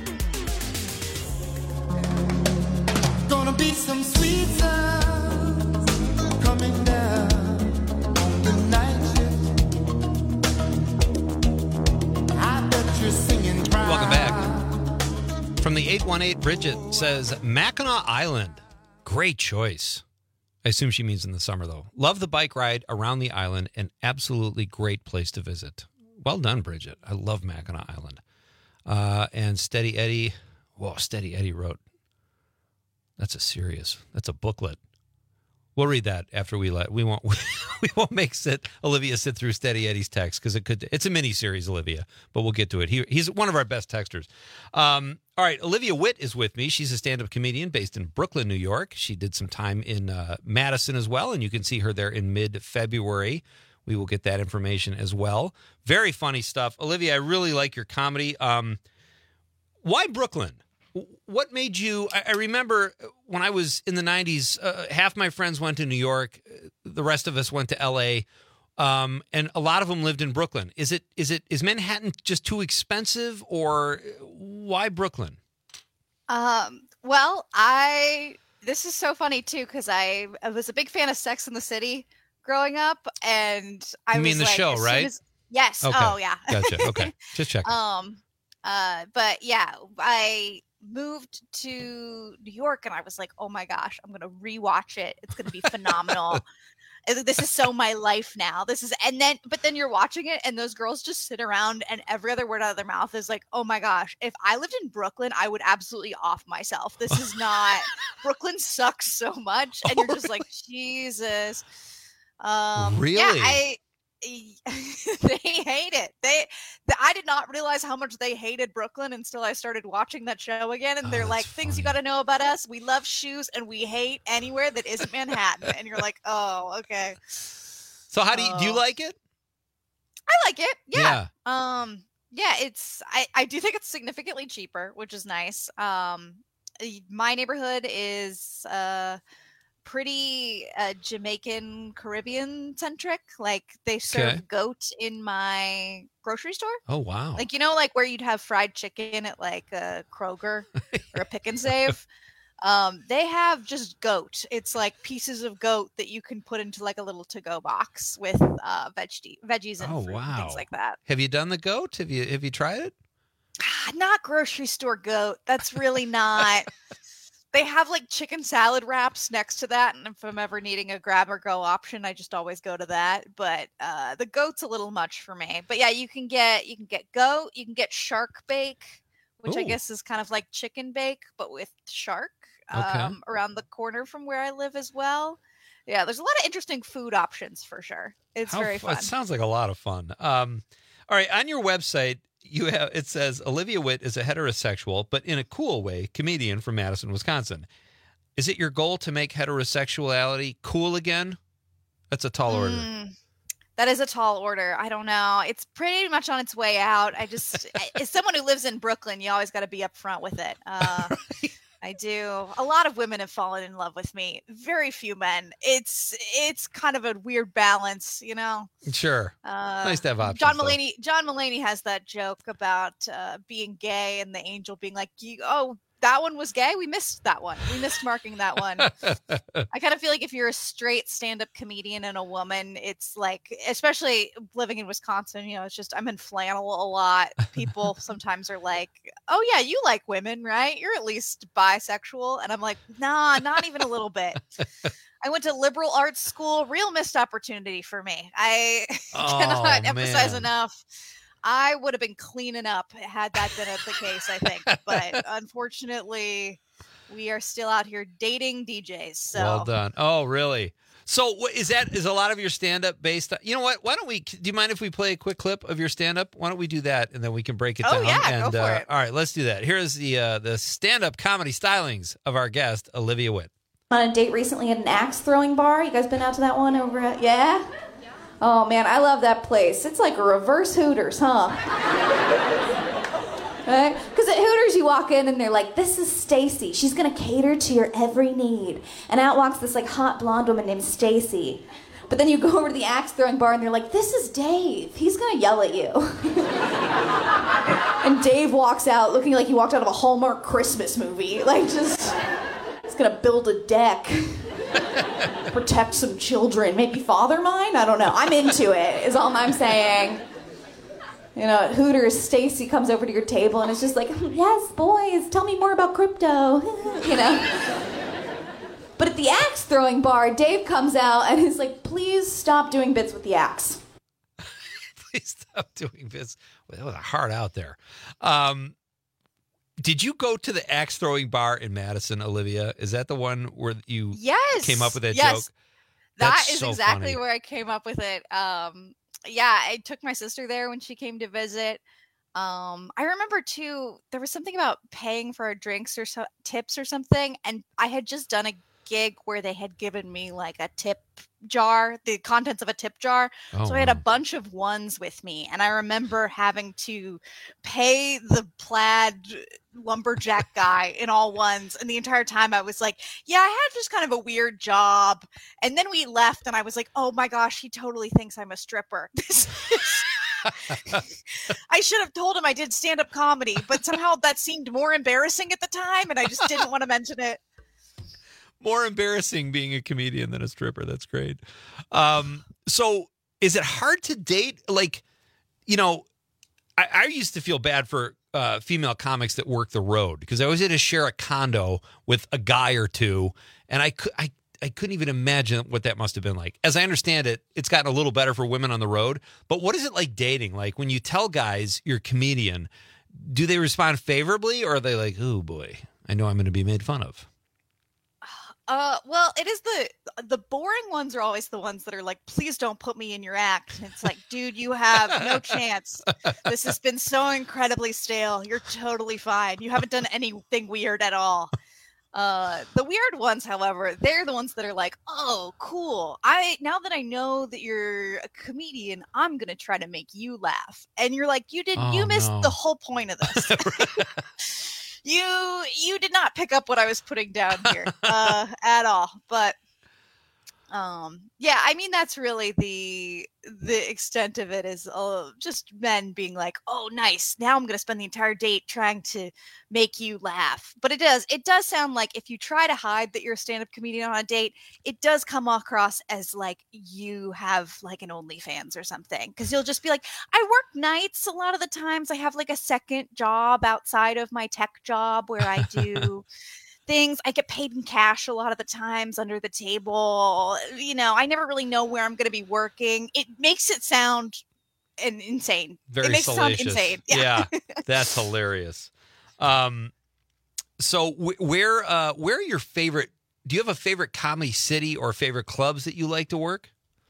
Gonna be some sweet sounds coming down the night shift. I bet you're singing proud. Welcome back. From the eight one eight, Bridget says, Mackinac Island. Great choice. I assume she means in the summer, though. Love the bike ride around the island. An absolutely great place to visit. Well done, Bridget. I love Mackinac Island. Uh, and Steady Eddie. Whoa, Steady Eddie wrote. That's a serious. That's a booklet. We'll read that after we let. We won't. We won't make sit Olivia sit through Steady Eddie's text because it could. It's a mini series, Olivia, but we'll get to it. He, he's one of our best texters. Um, all right, Olivia Witt is with me. She's a stand-up comedian based in Brooklyn, New York. She did some time in uh, Madison as well, and you can see her there in mid-February. We will get that information as well. Very funny stuff, Olivia. I really like your comedy. Um, why Brooklyn? What made you? I remember when I was in the nineties, uh, half my friends went to New York. The rest of us went to L A, um, and a lot of them lived in Brooklyn. Is it? Is it? Is Manhattan just too expensive, or why Brooklyn? Um. Well, I. This is so funny too because I, I was a big fan of Sex and the City growing up, and I You mean was the like, show, as soon right? as- yes. Okay. Oh yeah. Gotcha. Okay. Just checking. Um. Uh. But yeah, I moved to New York and I was like, oh my gosh, I'm gonna rewatch it. It's gonna be phenomenal. This is so my life now. This is, and then, but then you're watching it and those girls just sit around and every other word out of their mouth is like, oh my gosh, if I lived in Brooklyn, I would absolutely off myself. This is not, Brooklyn sucks so much. And you're just like, Jesus. Um, Really? Yeah, I, they hate it. They, the, I did not realize how much they hated Brooklyn until I started watching that show again. And they're like, things you got to know about us. We love shoes and we hate anywhere that isn't Manhattan. And you're like, oh, okay. So how do you do? You Oh. like it? I like it. Yeah. Um, yeah, it's, I, I do think it's significantly cheaper, which is nice. Um, y- my neighborhood is, uh, pretty uh, Jamaican Caribbean centric. Like they serve Okay. goat in my grocery store. Oh wow! Like, you know, like where you'd have fried chicken at like a Kroger or a Pick and Save. Um, they have just goat. It's like pieces of goat that you can put into like a little to-go box with uh, veggie veggies and Oh fruit and wow! things like that. Have you done the goat? Have you have you tried it? Ah, not grocery store goat. That's really not. They have like chicken salad wraps next to that, and if I'm ever needing a grab or go option, I just always go to that. But uh, the goat's a little much for me. But yeah, you can get you can get goat, you can get shark bake, which I Ooh. guess is kind of like chicken bake but with shark. Okay. Um, around the corner from where I live as well. Yeah, there's a lot of interesting food options for sure. It's How very fu- fun. It sounds like a lot of fun. Um, all right, on your website, you have it says Olivia Witt is a heterosexual, but in a cool way, comedian from Madison, Wisconsin. Is it your goal to make heterosexuality cool again? That's a tall order. Mm, that is a tall order. I don't know. It's pretty much on its way out. I just, I- as someone who lives in Brooklyn, you always got to be upfront with it. Uh, I do. A lot of women have fallen in love with me. Very few men. It's it's kind of a weird balance, you know. Sure. Uh, Nice to have options. John though. Mulaney. John Mulaney has that joke about uh, being gay and the angel being like, "You- "Oh, that one was gay. We missed that one. We missed marking that one." I kind of feel like if you're a straight stand-up comedian and a woman, it's like, especially living in Wisconsin, you know, it's just I'm in flannel a lot. People sometimes are like, "Oh yeah, you like women, right? You're at least bisexual," and I'm like, "Nah, not even a little bit." I went to liberal arts school. Real missed opportunity for me. I Oh, cannot emphasize man. enough. I would have been cleaning up had that been the case, I think. But unfortunately, we are still out here dating D Js. So Well done. Oh, really? So what is that? Is a lot of your stand-up based on, you know what? Why don't we, do you mind if we play a quick clip of your stand-up? Why don't we do that and then we can break it Oh, down? yeah, and, go for uh, it. All right, let's do that. Here's the uh, the stand-up comedy stylings of our guest, Olivia Witt. On a date recently at an axe throwing bar. You guys been out to that one over at, yeah? Oh man, I love that place. It's like a reverse Hooters, huh? Right? Because at Hooters you walk in and they're like, this is Stacy. She's gonna cater to your every need. And out walks this like hot blonde woman named Stacy. But But then you go over to the axe throwing bar and they're like, this is Dave. He's going to yell at you. And Dave walks out looking like he walked out of a Hallmark Christmas movie. Like, just, he's going to build a deck. Protect some children. Maybe father mine? I don't know. I'm into it, is all I'm saying. You know, at Hooters, Stacy comes over to your table and it's just like, yes, boys, tell me more about crypto. You know? But at the axe throwing bar, Dave comes out and is like, please stop doing bits with the axe. Please stop doing bits. Well, that was a hard out there. Um, did you go to the axe throwing bar in Madison, Olivia? Is that the one where you yes. came up with that yes. joke? That That's is so exactly funny. where I came up with it. Um, yeah, I took my sister there when she came to visit. Um, I remember too, there was something about paying for our drinks or so, tips or something. And I had just done a gig where they had given me like a tip jar, the contents of a tip jar. Oh, so I had a wow. bunch of ones with me. And I remember having to pay the plaid lumberjack guy in all ones. And the entire time I was like, yeah, I had just kind of a weird job. And then we left and I was like, oh my gosh, he totally thinks I'm a stripper. This is I should have told him I did stand-up comedy, but somehow that seemed more embarrassing at the time and I just didn't want to mention it. More embarrassing being a comedian than a stripper. That's great. Um, so is it hard to date? Like, you know, I, I used to feel bad for uh, female comics that work the road because I always had to share a condo with a guy or two. And I, could, I, I couldn't even imagine what that must have been like. As I understand it, it's gotten a little better for women on the road. But what is it like dating? Like when you tell guys you're a comedian, do they respond favorably or are they like, oh boy, I know I'm going to be made fun of? Uh, well, it is the the boring ones are always the ones that are like, please don't put me in your act. And it's like, dude, you have no chance. This has been so incredibly stale. You're totally fine. You haven't done anything weird at all. Uh, the weird ones, however, they're the ones that are like, oh, cool. I now that I know that you're a comedian, I'm gonna try to make you laugh. And you're like, you did, Oh, you missed no. the whole point of this. You you did not pick up what I was putting down here uh, at all. But um, yeah, I mean that's really the the extent of it is uh, just men being like, "Oh, nice! Now I'm going to spend the entire date trying to make you laugh." But it does it does sound like if you try to hide that you're a stand-up comedian on a date, it does come across as like you have like an OnlyFans or something because you'll just be like, "I work nights a lot of the times. I have like a second job outside of my tech job where I do." Things I get paid in cash a lot of the times under the table. You know, I never really know where I'm going to be working. It makes it sound in, insane. Very it makes salacious. it sound insane. Yeah, yeah that's hilarious. Um, so wh- where uh, where are your favorite? Do you have a favorite comedy city or favorite clubs that you like to work?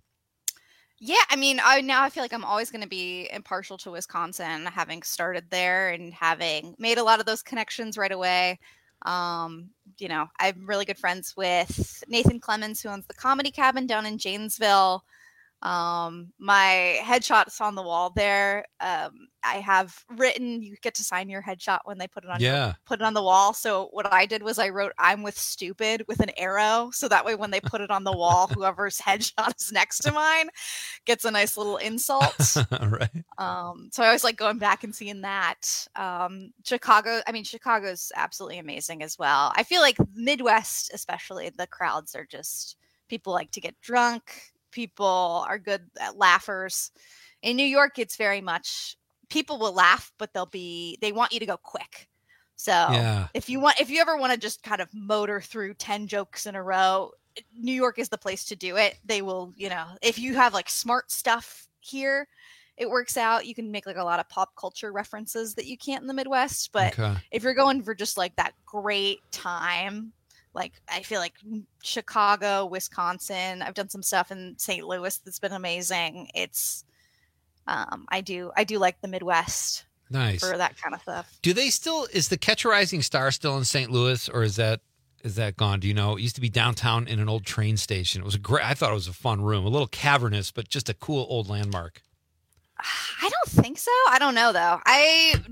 Yeah, I mean, I now I feel like I'm always going to be impartial to Wisconsin, having started there and having made a lot of those connections right away. Um, you know, I'm really good friends with Nathan Clemens, who owns the Comedy Cabin down in Janesville. Um, my headshot's on the wall there. Um, I have written, you get to sign your headshot when they put it on, Yeah. your, put it on the wall. So what I did was I wrote, I'm with stupid with an arrow. So that way, when they put it on the wall, whoever's headshot is next to mine gets a nice little insult. Right. Um, so I always like going back and seeing that. Um, Chicago, I mean, Chicago's absolutely amazing as well. I feel like Midwest, especially, the crowds are just, people like to get drunk. People are good at laughers. In New York, it's very much, people will laugh, but they'll be, they want you to go quick. So Yeah. if you want, if you ever want to just kind of motor through ten jokes in a row, New York is the place to do it. They will, you know, if you have like smart stuff here, it works out. You can make like a lot of pop culture references that you can't in the Midwest. But Okay. if you're going for just like that great time, like I feel like Chicago, Wisconsin, I've done some stuff in Saint Louis that's been amazing. It's, um, I do, I do like the Midwest Nice. for that kind of stuff. Do they still, is the Catch a Rising Star still in Saint Louis or is that, is that gone? Do you know? It used to be downtown in an old train station. It was a great, I thought it was a fun room, a little cavernous, but just a cool old landmark. I don't think so. I don't know though. I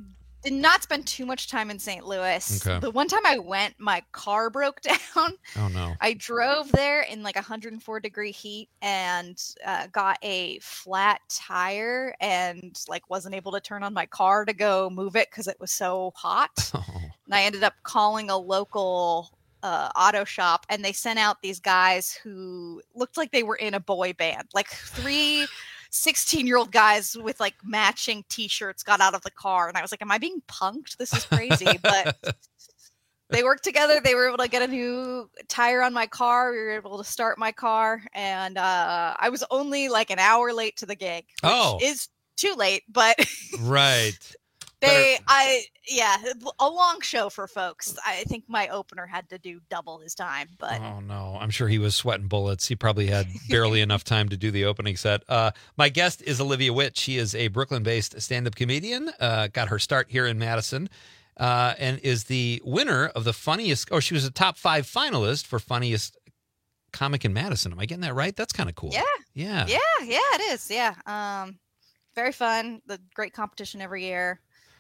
did not spend too much time in Saint Louis. Okay. The one time I went, my car broke down. Oh no. I drove there in like one hundred four degree heat and uh, got a flat tire and like wasn't able to turn on my car to go move it because it was so hot. Oh. And I ended up calling a local uh, auto shop, and they sent out these guys who looked like they were in a boy band, like three sixteen year old guys with like matching t-shirts got out of the car. And I was like, am I being punked? This is crazy. But they worked together. They were able to get a new tire on my car. We were able to start my car. And uh, I was only like an hour late to the gig, which Oh. is too late, but Right. they, I, yeah, a long show for folks. I think my opener had to do double his time, but Oh no, I'm sure he was sweating bullets. He probably had barely enough time to do the opening set. Uh, my guest is Olivia Witt. She is a Brooklyn-based stand-up comedian. Uh, got her start here in Madison, uh, and is the winner of the funniest. Oh, she was a top five finalist for funniest comic in Madison. Am I getting that right? That's kind of cool. yeah, Yeah. yeah, yeah, it is. Yeah. Um, very fun. The great competition every year.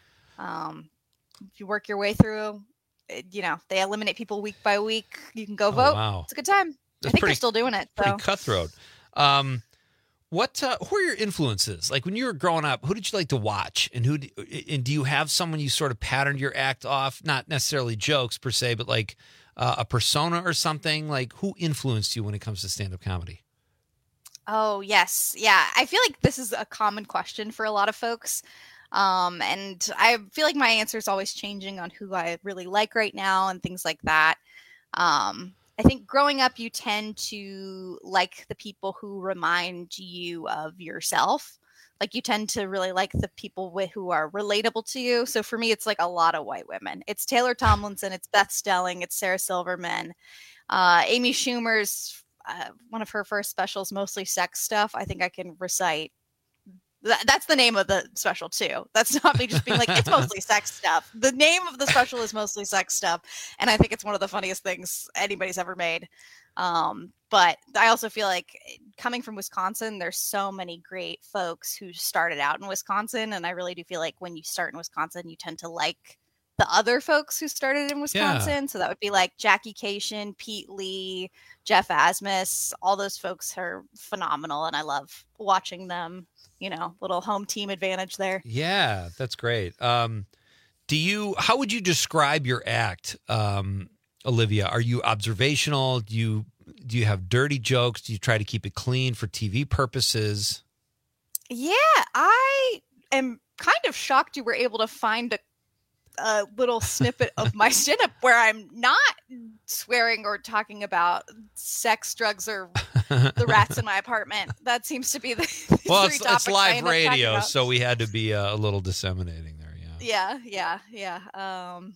Um, if you work your way through, it, you know, they eliminate people week by week. You can go Oh, vote. wow. It's a good time. I That's think pretty- they're still doing it. Pretty So. cutthroat. Um, what uh, who are your influences? Like when you were growing up, who did you like to watch, and who? d- And do you have someone you sort of patterned your act off? Not necessarily jokes per se, but like uh, a persona or something. Like who influenced you when it comes to stand-up comedy? Oh, yes. Yeah. I feel like this is a common question for a lot of folks. Um, and I feel like my answer is always changing on who I really like right now and things like that. Um, I think growing up, you tend to like the people who remind you of yourself. Like you tend to really like the people with, who are relatable to you. So for me, it's like a lot of white women. It's Taylor Tomlinson, it's Beth Stelling, it's Sarah Silverman, uh, Amy Schumer's uh, one of her first specials, mostly sex stuff. I think I can recite. Th- that's the name of the special too. That's not me just being like, it's mostly sex stuff. The name of the special is mostly sex stuff. And I think it's one of the funniest things anybody's ever made. Um, but I also feel like coming from Wisconsin, there's so many great folks who started out in Wisconsin. And I really do feel like when you start in Wisconsin, you tend to like the other folks who started in Wisconsin. Yeah. So that would be like Jackie Cation, Pete Lee, Jeff Asmus. All those folks are phenomenal. And I love watching them. You know, little home team advantage there. Yeah, that's great. Um, do you? How would you describe your act, um, Olivia? Are you observational? Do you do you have dirty jokes? Do you try to keep it clean for T V purposes? Yeah, I am kind of shocked you were able to find a, a little snippet of my stand-up where I'm not swearing or talking about sex, drugs, or the rats in my apartment. That seems to be the, the Well, three it's, topics it's I live end up talking radio, about. so we had to be uh, a little disseminating there. Yeah. Yeah, yeah, yeah. Um,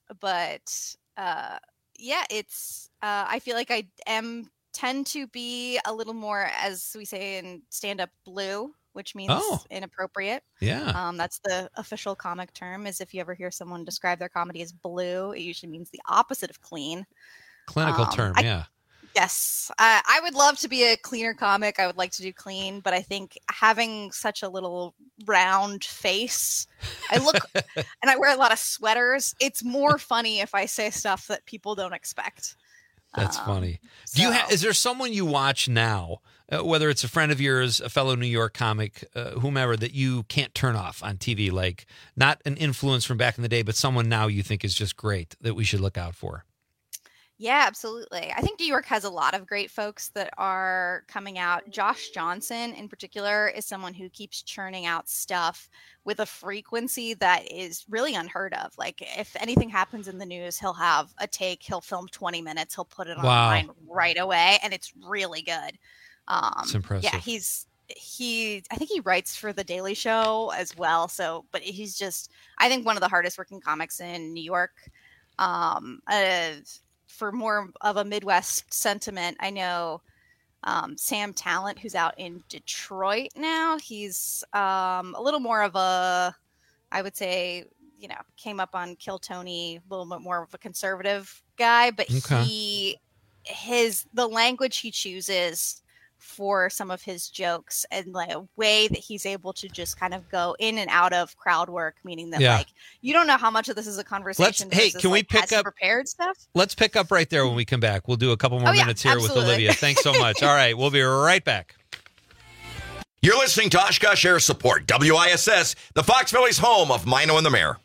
but uh, yeah, it's. Uh, I feel like I am tend to be a little more, as we say in stand-up, blue, which means Oh. inappropriate. Yeah. Um, that's the official comic term. Is if you ever hear someone describe their comedy as blue, it usually means the opposite of clean. Clinical Um, term. I- Yeah. Yes, uh, I would love to be a cleaner comic. I would like to do clean, but I think having such a little round face, I look and I wear a lot of sweaters. It's more funny if I say stuff that people don't expect. That's Um, funny. Do you have? Is there someone you watch now, uh, whether it's a friend of yours, a fellow New York comic, uh, whomever, that you can't turn off on T V? Like not an influence from back in the day, but someone now you think is just great that we should look out for. Yeah, absolutely. I think New York has a lot of great folks that are coming out. Josh Johnson, in particular, is someone who keeps churning out stuff with a frequency that is really unheard of. Like, if anything happens in the news, he'll have a take, he'll film twenty minutes, he'll put it Wow. online right away, and it's really good. Um, It's impressive. Yeah, he's he. I think he writes for The Daily Show as well. So, but he's just, I think, one of the hardest working comics in New York. Um, uh, for more of a Midwest sentiment, I know um, Sam Talent, who's out in Detroit now. He's um, a little more of a, I would say, you know, came up on Kill Tony, a little bit more of a conservative guy, but Okay. he, his, the language he chooses for some of his jokes and like a way that he's able to just kind of go in and out of crowd work, meaning that Yeah. like you don't know how much of this is a conversation. Let's- hey, versus, can we like, pick has up- prepared stuff? Let's pick up right there when we come back. We'll do a couple more Oh, yeah, minutes here absolutely. with Olivia. Thanks so much. All right, we'll be right back. You're listening to Oshkosh Air Support, W I S S, the Fox Valley's home of Mino and the Mayor.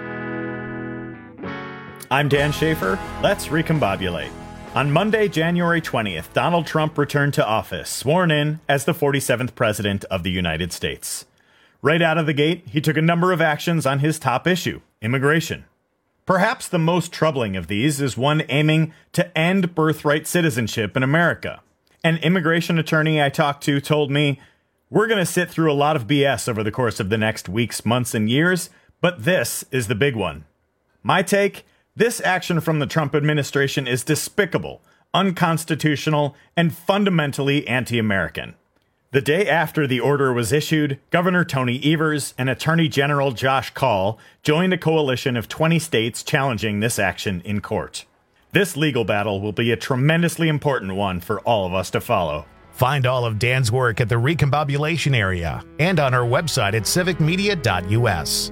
I'm Dan Schaefer. Let's recombobulate. On Monday, January twentieth, Donald Trump returned to office, sworn in as the forty-seventh President of the United States. Right out of the gate, he took a number of actions on his top issue, immigration. Perhaps the most troubling of these is one aiming to end birthright citizenship in America. An immigration attorney I talked to told me, "We're going to sit through a lot of B S over the course of the next weeks, months, and years, but this is the big one." My take? This action from the Trump administration is despicable, unconstitutional, and fundamentally anti-American. The day after the order was issued, Governor Tony Evers and Attorney General Josh Kaul joined a coalition of twenty states challenging this action in court. This legal battle will be a tremendously important one for all of us to follow. Find all of Dan's work at the Recombobulation area and on our website at civic media dot u s.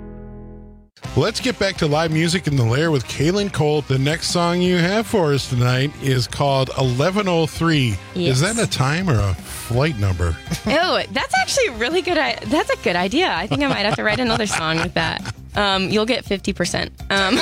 Let's get back to live music in the Lair with Kaylin Cole. The next song you have for us tonight is called eleven oh three. Yes. Is that a time or a flight number? Oh, that's actually really good. I- That's a good idea. I think I might have to write another song with that. Um, you'll get fifty percent. Um.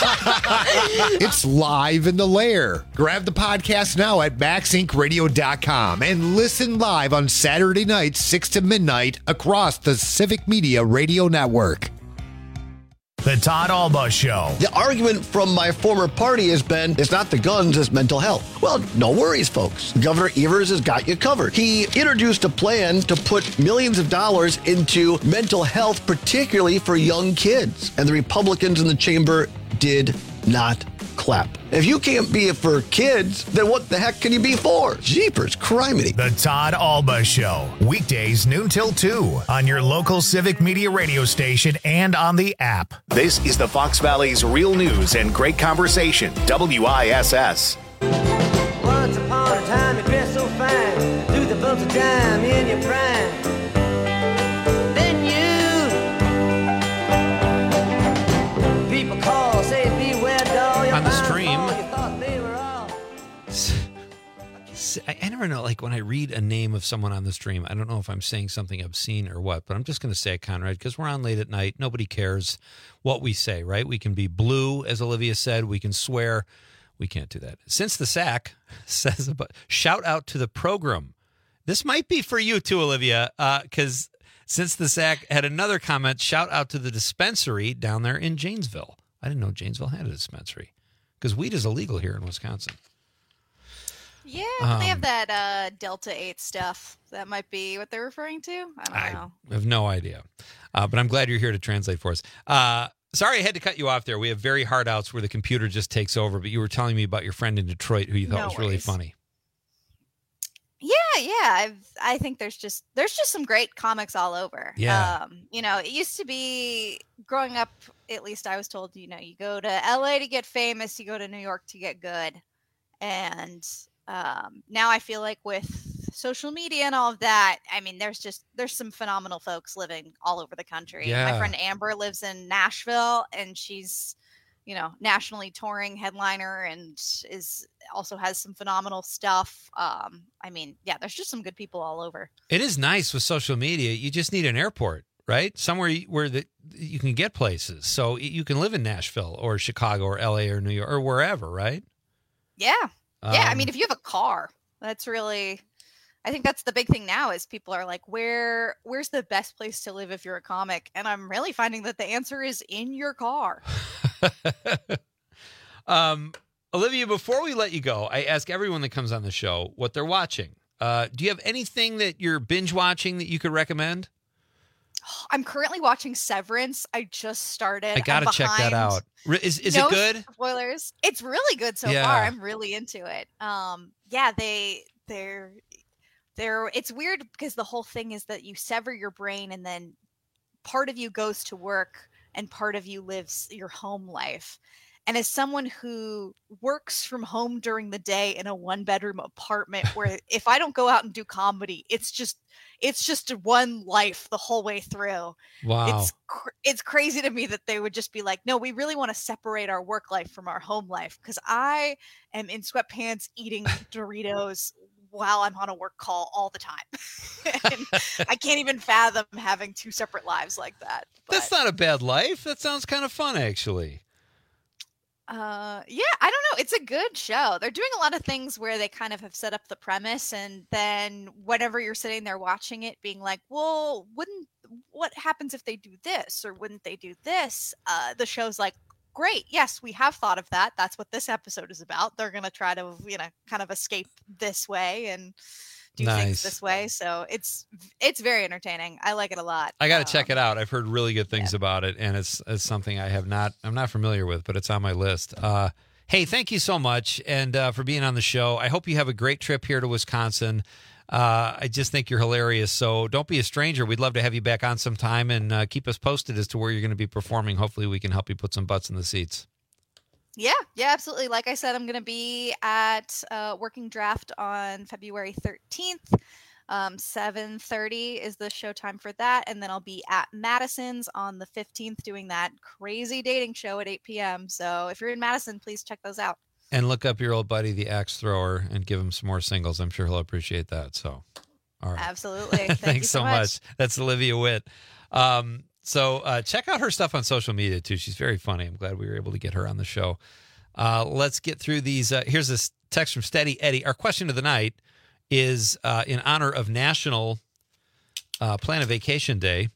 It's live in the Lair. Grab the podcast now at max inc radio dot com and listen live on Saturday nights, six to midnight, across the Civic Media Radio Network. The Todd Alba Show. The argument from my former party has been, it's not the guns, it's mental health. Well, no worries, folks. Governor Evers has got you covered. He introduced a plan to put millions of dollars into mental health, particularly for young kids. And the Republicans in the chamber did not clap. If you can't be it for kids, then what the heck can you be for? Jeepers, criminy. The Todd Alba Show. Weekdays noon till two on your local Civic Media radio station and on the app. This is the Fox Valley's real news and great conversation, W I S S. Once upon a time you dressed so fine, threw the bumps of dime in your prime. Then you, people call, say beware, doll. On the stream, I I never know, like when I read a name of someone on the stream, I don't know if I'm saying something obscene or what, but I'm just going to say it, Conrad, because we're on late at night. Nobody cares what we say, right? We can be blue, as Olivia said. We can swear. We can't do that. Since the sack says, about, shout out to the program. This might be for you too, Olivia, because uh, since the sack had another comment, shout out to the dispensary down there in Janesville. I didn't know Janesville had a dispensary because weed is illegal here in Wisconsin. Yeah, but they have Um, that uh, Delta eight stuff. That might be what they're referring to. I don't I know. have no idea. Uh, but I'm glad you're here to translate for us. Uh, sorry I had to cut you off there. We have very hard outs where the computer just takes over, but you were telling me about your friend in Detroit who you thought No was really worries. funny. Yeah, yeah. I've I think there's just there's just some great comics all over. Yeah. Um, you know, it used to be growing up, at least I was told, you know, you go to L A to get famous, you go to New York to get good. And um, now I feel like with social media and all of that, I mean, there's just there's some phenomenal folks living all over the country. Yeah. My friend Amber lives in Nashville, and she's, you know, nationally touring headliner and is also has some phenomenal stuff. Um, I mean, yeah, there's just some good people all over. It is nice with social media. You just need an airport, right? Somewhere you- where the, you can get places. So you can live in Nashville or Chicago or L A or New York or wherever, right? Yeah. Yeah. I Um, mean, if you have a car, that's really, I think that's the big thing now is people are like, where, where's the best place to live if you're a comic? And I'm really finding that the answer is in your car. Um, Olivia, before we let you go, I ask everyone that comes on the show what they're watching. Uh, do you have anything that you're binge watching that you could recommend? I'm currently watching Severance. I just started. I gotta I'm check that behind. out. Re- Is is No it good? Spoilers. It's really good so Yeah. far. I'm really into it. Um, yeah, they they're they're. It's weird because the whole thing is that you sever your brain and then part of you goes to work and part of you lives your home life. And as someone who works from home during the day in a one bedroom apartment where if I don't go out and do comedy, it's just it's just one life the whole way through. Wow. It's cr- it's crazy to me that they would just be like, no, we really want to separate our work life from our home life, because I am in sweatpants eating Doritos while I'm on a work call all the time. And I can't even fathom having two separate lives like that. But, That's not a bad life. That sounds kind of fun, actually. Uh, yeah, I don't know. It's a good show. They're doing a lot of things where they kind of have set up the premise, and then whenever you're sitting there watching it, being like, well, wouldn't, what happens if they do this, or wouldn't they do this? Uh, the show's like, great. Yes, we have thought of that. That's what this episode is about. They're going to try to, you know, kind of escape this way and do Nice. things this way. So it's, it's very entertaining. I like it a lot. I got to check it out. I've heard really good things about it, and it's it's something I have not I'm not familiar with, but it's on my list. Uh, hey, thank you so much, and uh, for being on the show. I hope you have a great trip here to Wisconsin. Uh, I just think you're hilarious. So don't be a stranger. We'd love to have you back on sometime, and uh, keep us posted as to where you're going to be performing. Hopefully, we can help you put some butts in the seats. Yeah, yeah, absolutely. Like I said, I'm going to be at uh, Working Draft on February thirteenth. Um, seven thirty is the showtime for that. And then I'll be at Madison's on the fifteenth doing that crazy dating show at eight p.m. So if you're in Madison, please check those out. And look up your old buddy, the Axe Thrower, and give him some more singles. I'm sure he'll appreciate that. So, all right. Absolutely. Thank Thanks you so so much. much. That's Olivia Witt. Um, so uh, check out her stuff on social media, too. She's very funny. I'm glad we were able to get her on the show. Uh, let's get through these. Uh, here's this text from Steady Eddie. Our question of the night is uh, in honor of National uh, Plan a Vacation Day.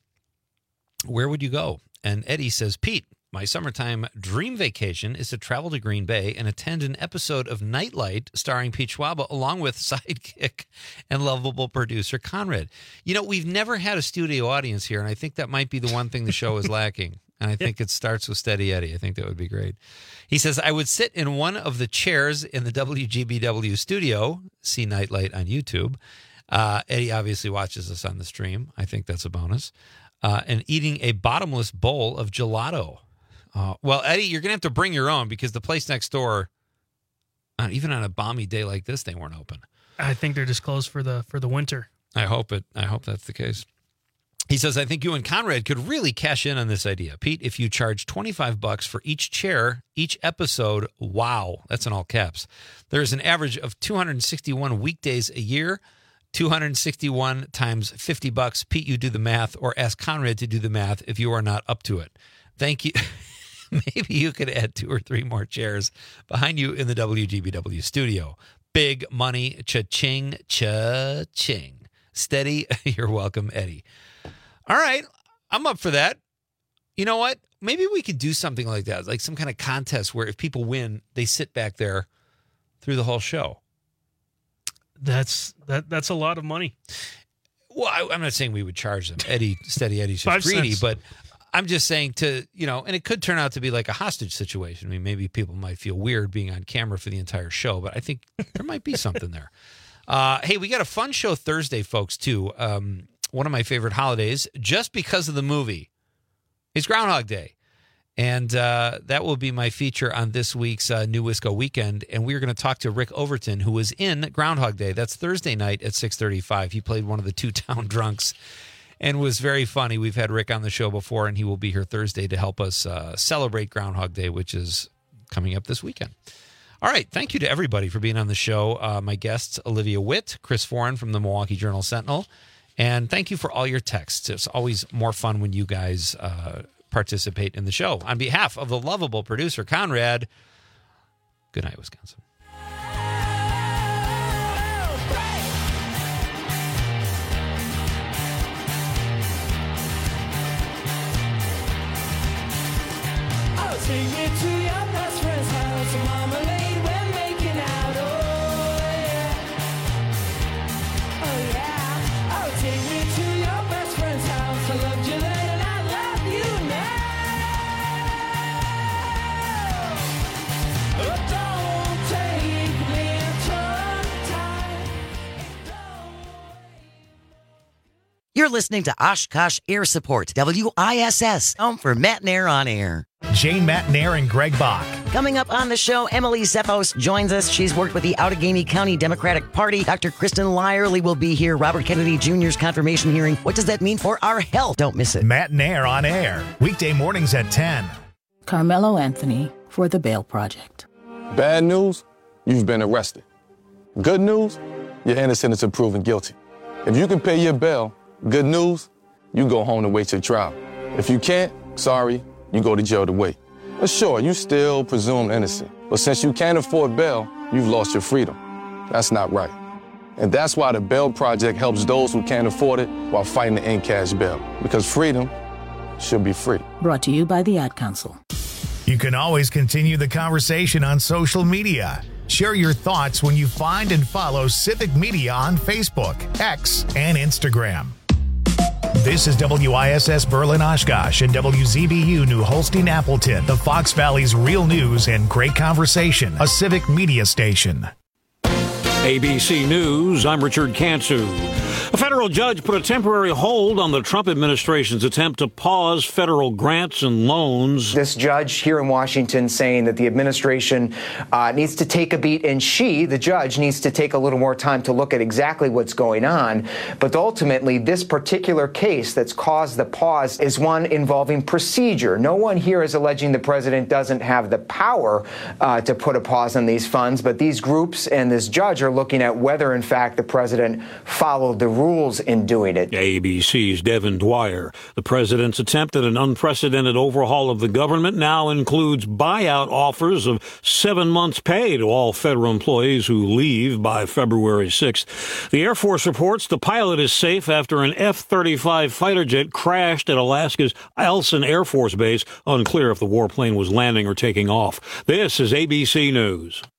Where would you go? And Eddie says, Pete, my summertime dream vacation is to travel to Green Bay and attend an episode of Nightlight starring Pete Schwaba along with sidekick and lovable producer Conrad. You know, we've never had a studio audience here, and I think that might be the one thing the show is lacking. And I think it starts with Steady Eddie. I think that would be great. He says, I would sit in one of the chairs in the W G B W studio, see Nightlight on YouTube. Uh, Eddie obviously watches us on the stream. I think that's a bonus. Uh, and eating a bottomless bowl of gelato. Uh, well, Eddie, you're going to have to bring your own because the place next door, uh, even on a balmy day like this, they weren't open. I think they're just closed for the for the winter. I hope it. I hope that's the case. He says, I think you and Conrad could really cash in on this idea. Pete, if you charge twenty-five bucks for each chair, each episode, wow, that's in all caps. There's an average of two hundred sixty-one weekdays a year, two hundred sixty-one times fifty bucks. Pete, you do the math, or ask Conrad to do the math if you are not up to it. Thank you. Maybe you could add two or three more chairs behind you in the W G B W studio. Big money, cha-ching, cha-ching. Steady, you're welcome, Eddie. All right, I'm up for that. You know what? Maybe we could do something like that, like some kind of contest where if people win, they sit back there through the whole show. That's that. That's a lot of money. Well, I, I'm not saying we would charge them. Eddie, Steady Eddie's just Five greedy, cents. but I'm just saying to, you know, and it could turn out to be like a hostage situation. I mean, maybe people might feel weird being on camera for the entire show, but I think there might be something there. Uh, hey, we got a fun show Thursday, folks, too. Um, one of my favorite holidays, just because of the movie, is Groundhog Day. And uh, that will be my feature on this week's uh, New Wisco Weekend. And we're going to talk to Rick Overton, who was in Groundhog Day. That's Thursday night at six thirty-five. He played one of the two town drunks and was very funny. We've had Rick on the show before, and he will be here Thursday to help us uh, celebrate Groundhog Day, which is coming up this weekend. All right. Thank you to everybody for being on the show. Uh, my guests, Olivia Witt, Chris Foran from the Milwaukee Journal-Sentinel. And thank you for all your texts. It's always more fun when you guys uh, participate in the show. On behalf of the lovable producer, Conrad, good night, Wisconsin. Oh, take me to your best friend's house, marmalade, we're making out, oh yeah, oh yeah. Oh, take me to your best friend's house, I loved you then and I love you now. Oh, don't take me tongue-tied. You're listening to Oshkosh Air Support, W I S S, home for Matt and Air on Air. Jane Matnair and Greg Bach. Coming up on the show, Emily Zephos joins us. She's worked with the Outagamie County Democratic Party. Doctor Kristen Lyerly will be here. Robert Kennedy Junior's confirmation hearing. What does that mean for our health? Don't miss it. Matnair on air. Weekday mornings at ten. Carmelo Anthony for the Bail Project. Bad news, you've been arrested. Good news, you're innocent until proven guilty. If you can pay your bail, good news, you go home to wait your trial. If you can't, sorry, you go to jail to wait. But sure, you still presumed innocent. But since you can't afford bail, you've lost your freedom. That's not right. And that's why the Bail Project helps those who can't afford it while fighting to end cash bail. Because freedom should be free. Brought to you by the Ad Council. You can always continue the conversation on social media. Share your thoughts when you find and follow Civic Media on Facebook, X, and Instagram. This is W I S S Berlin Oshkosh and W Z B U New Holstein Appleton, the Fox Valley's real news and great conversation, a Civic Media station. A B C News, I'm Richard Kansu. A federal judge put a temporary hold on the Trump administration's attempt to pause federal grants and loans. This judge here in Washington saying that the administration uh, needs to take a beat, and she, the judge, needs to take a little more time to look at exactly what's going on. But ultimately, this particular case that's caused the pause is one involving procedure. No one here is alleging the president doesn't have the power uh, to put a pause on these funds, but these groups and this judge are looking at whether, in fact, the president followed the rules in doing it. A B C's Devin Dwyer. The president's attempt at an unprecedented overhaul of the government now includes buyout offers of seven months' pay to all federal employees who leave by February sixth. The Air Force reports the pilot is safe after an F thirty-five fighter jet crashed at Alaska's Elson Air Force Base. Unclear if the warplane was landing or taking off. This is A B C News.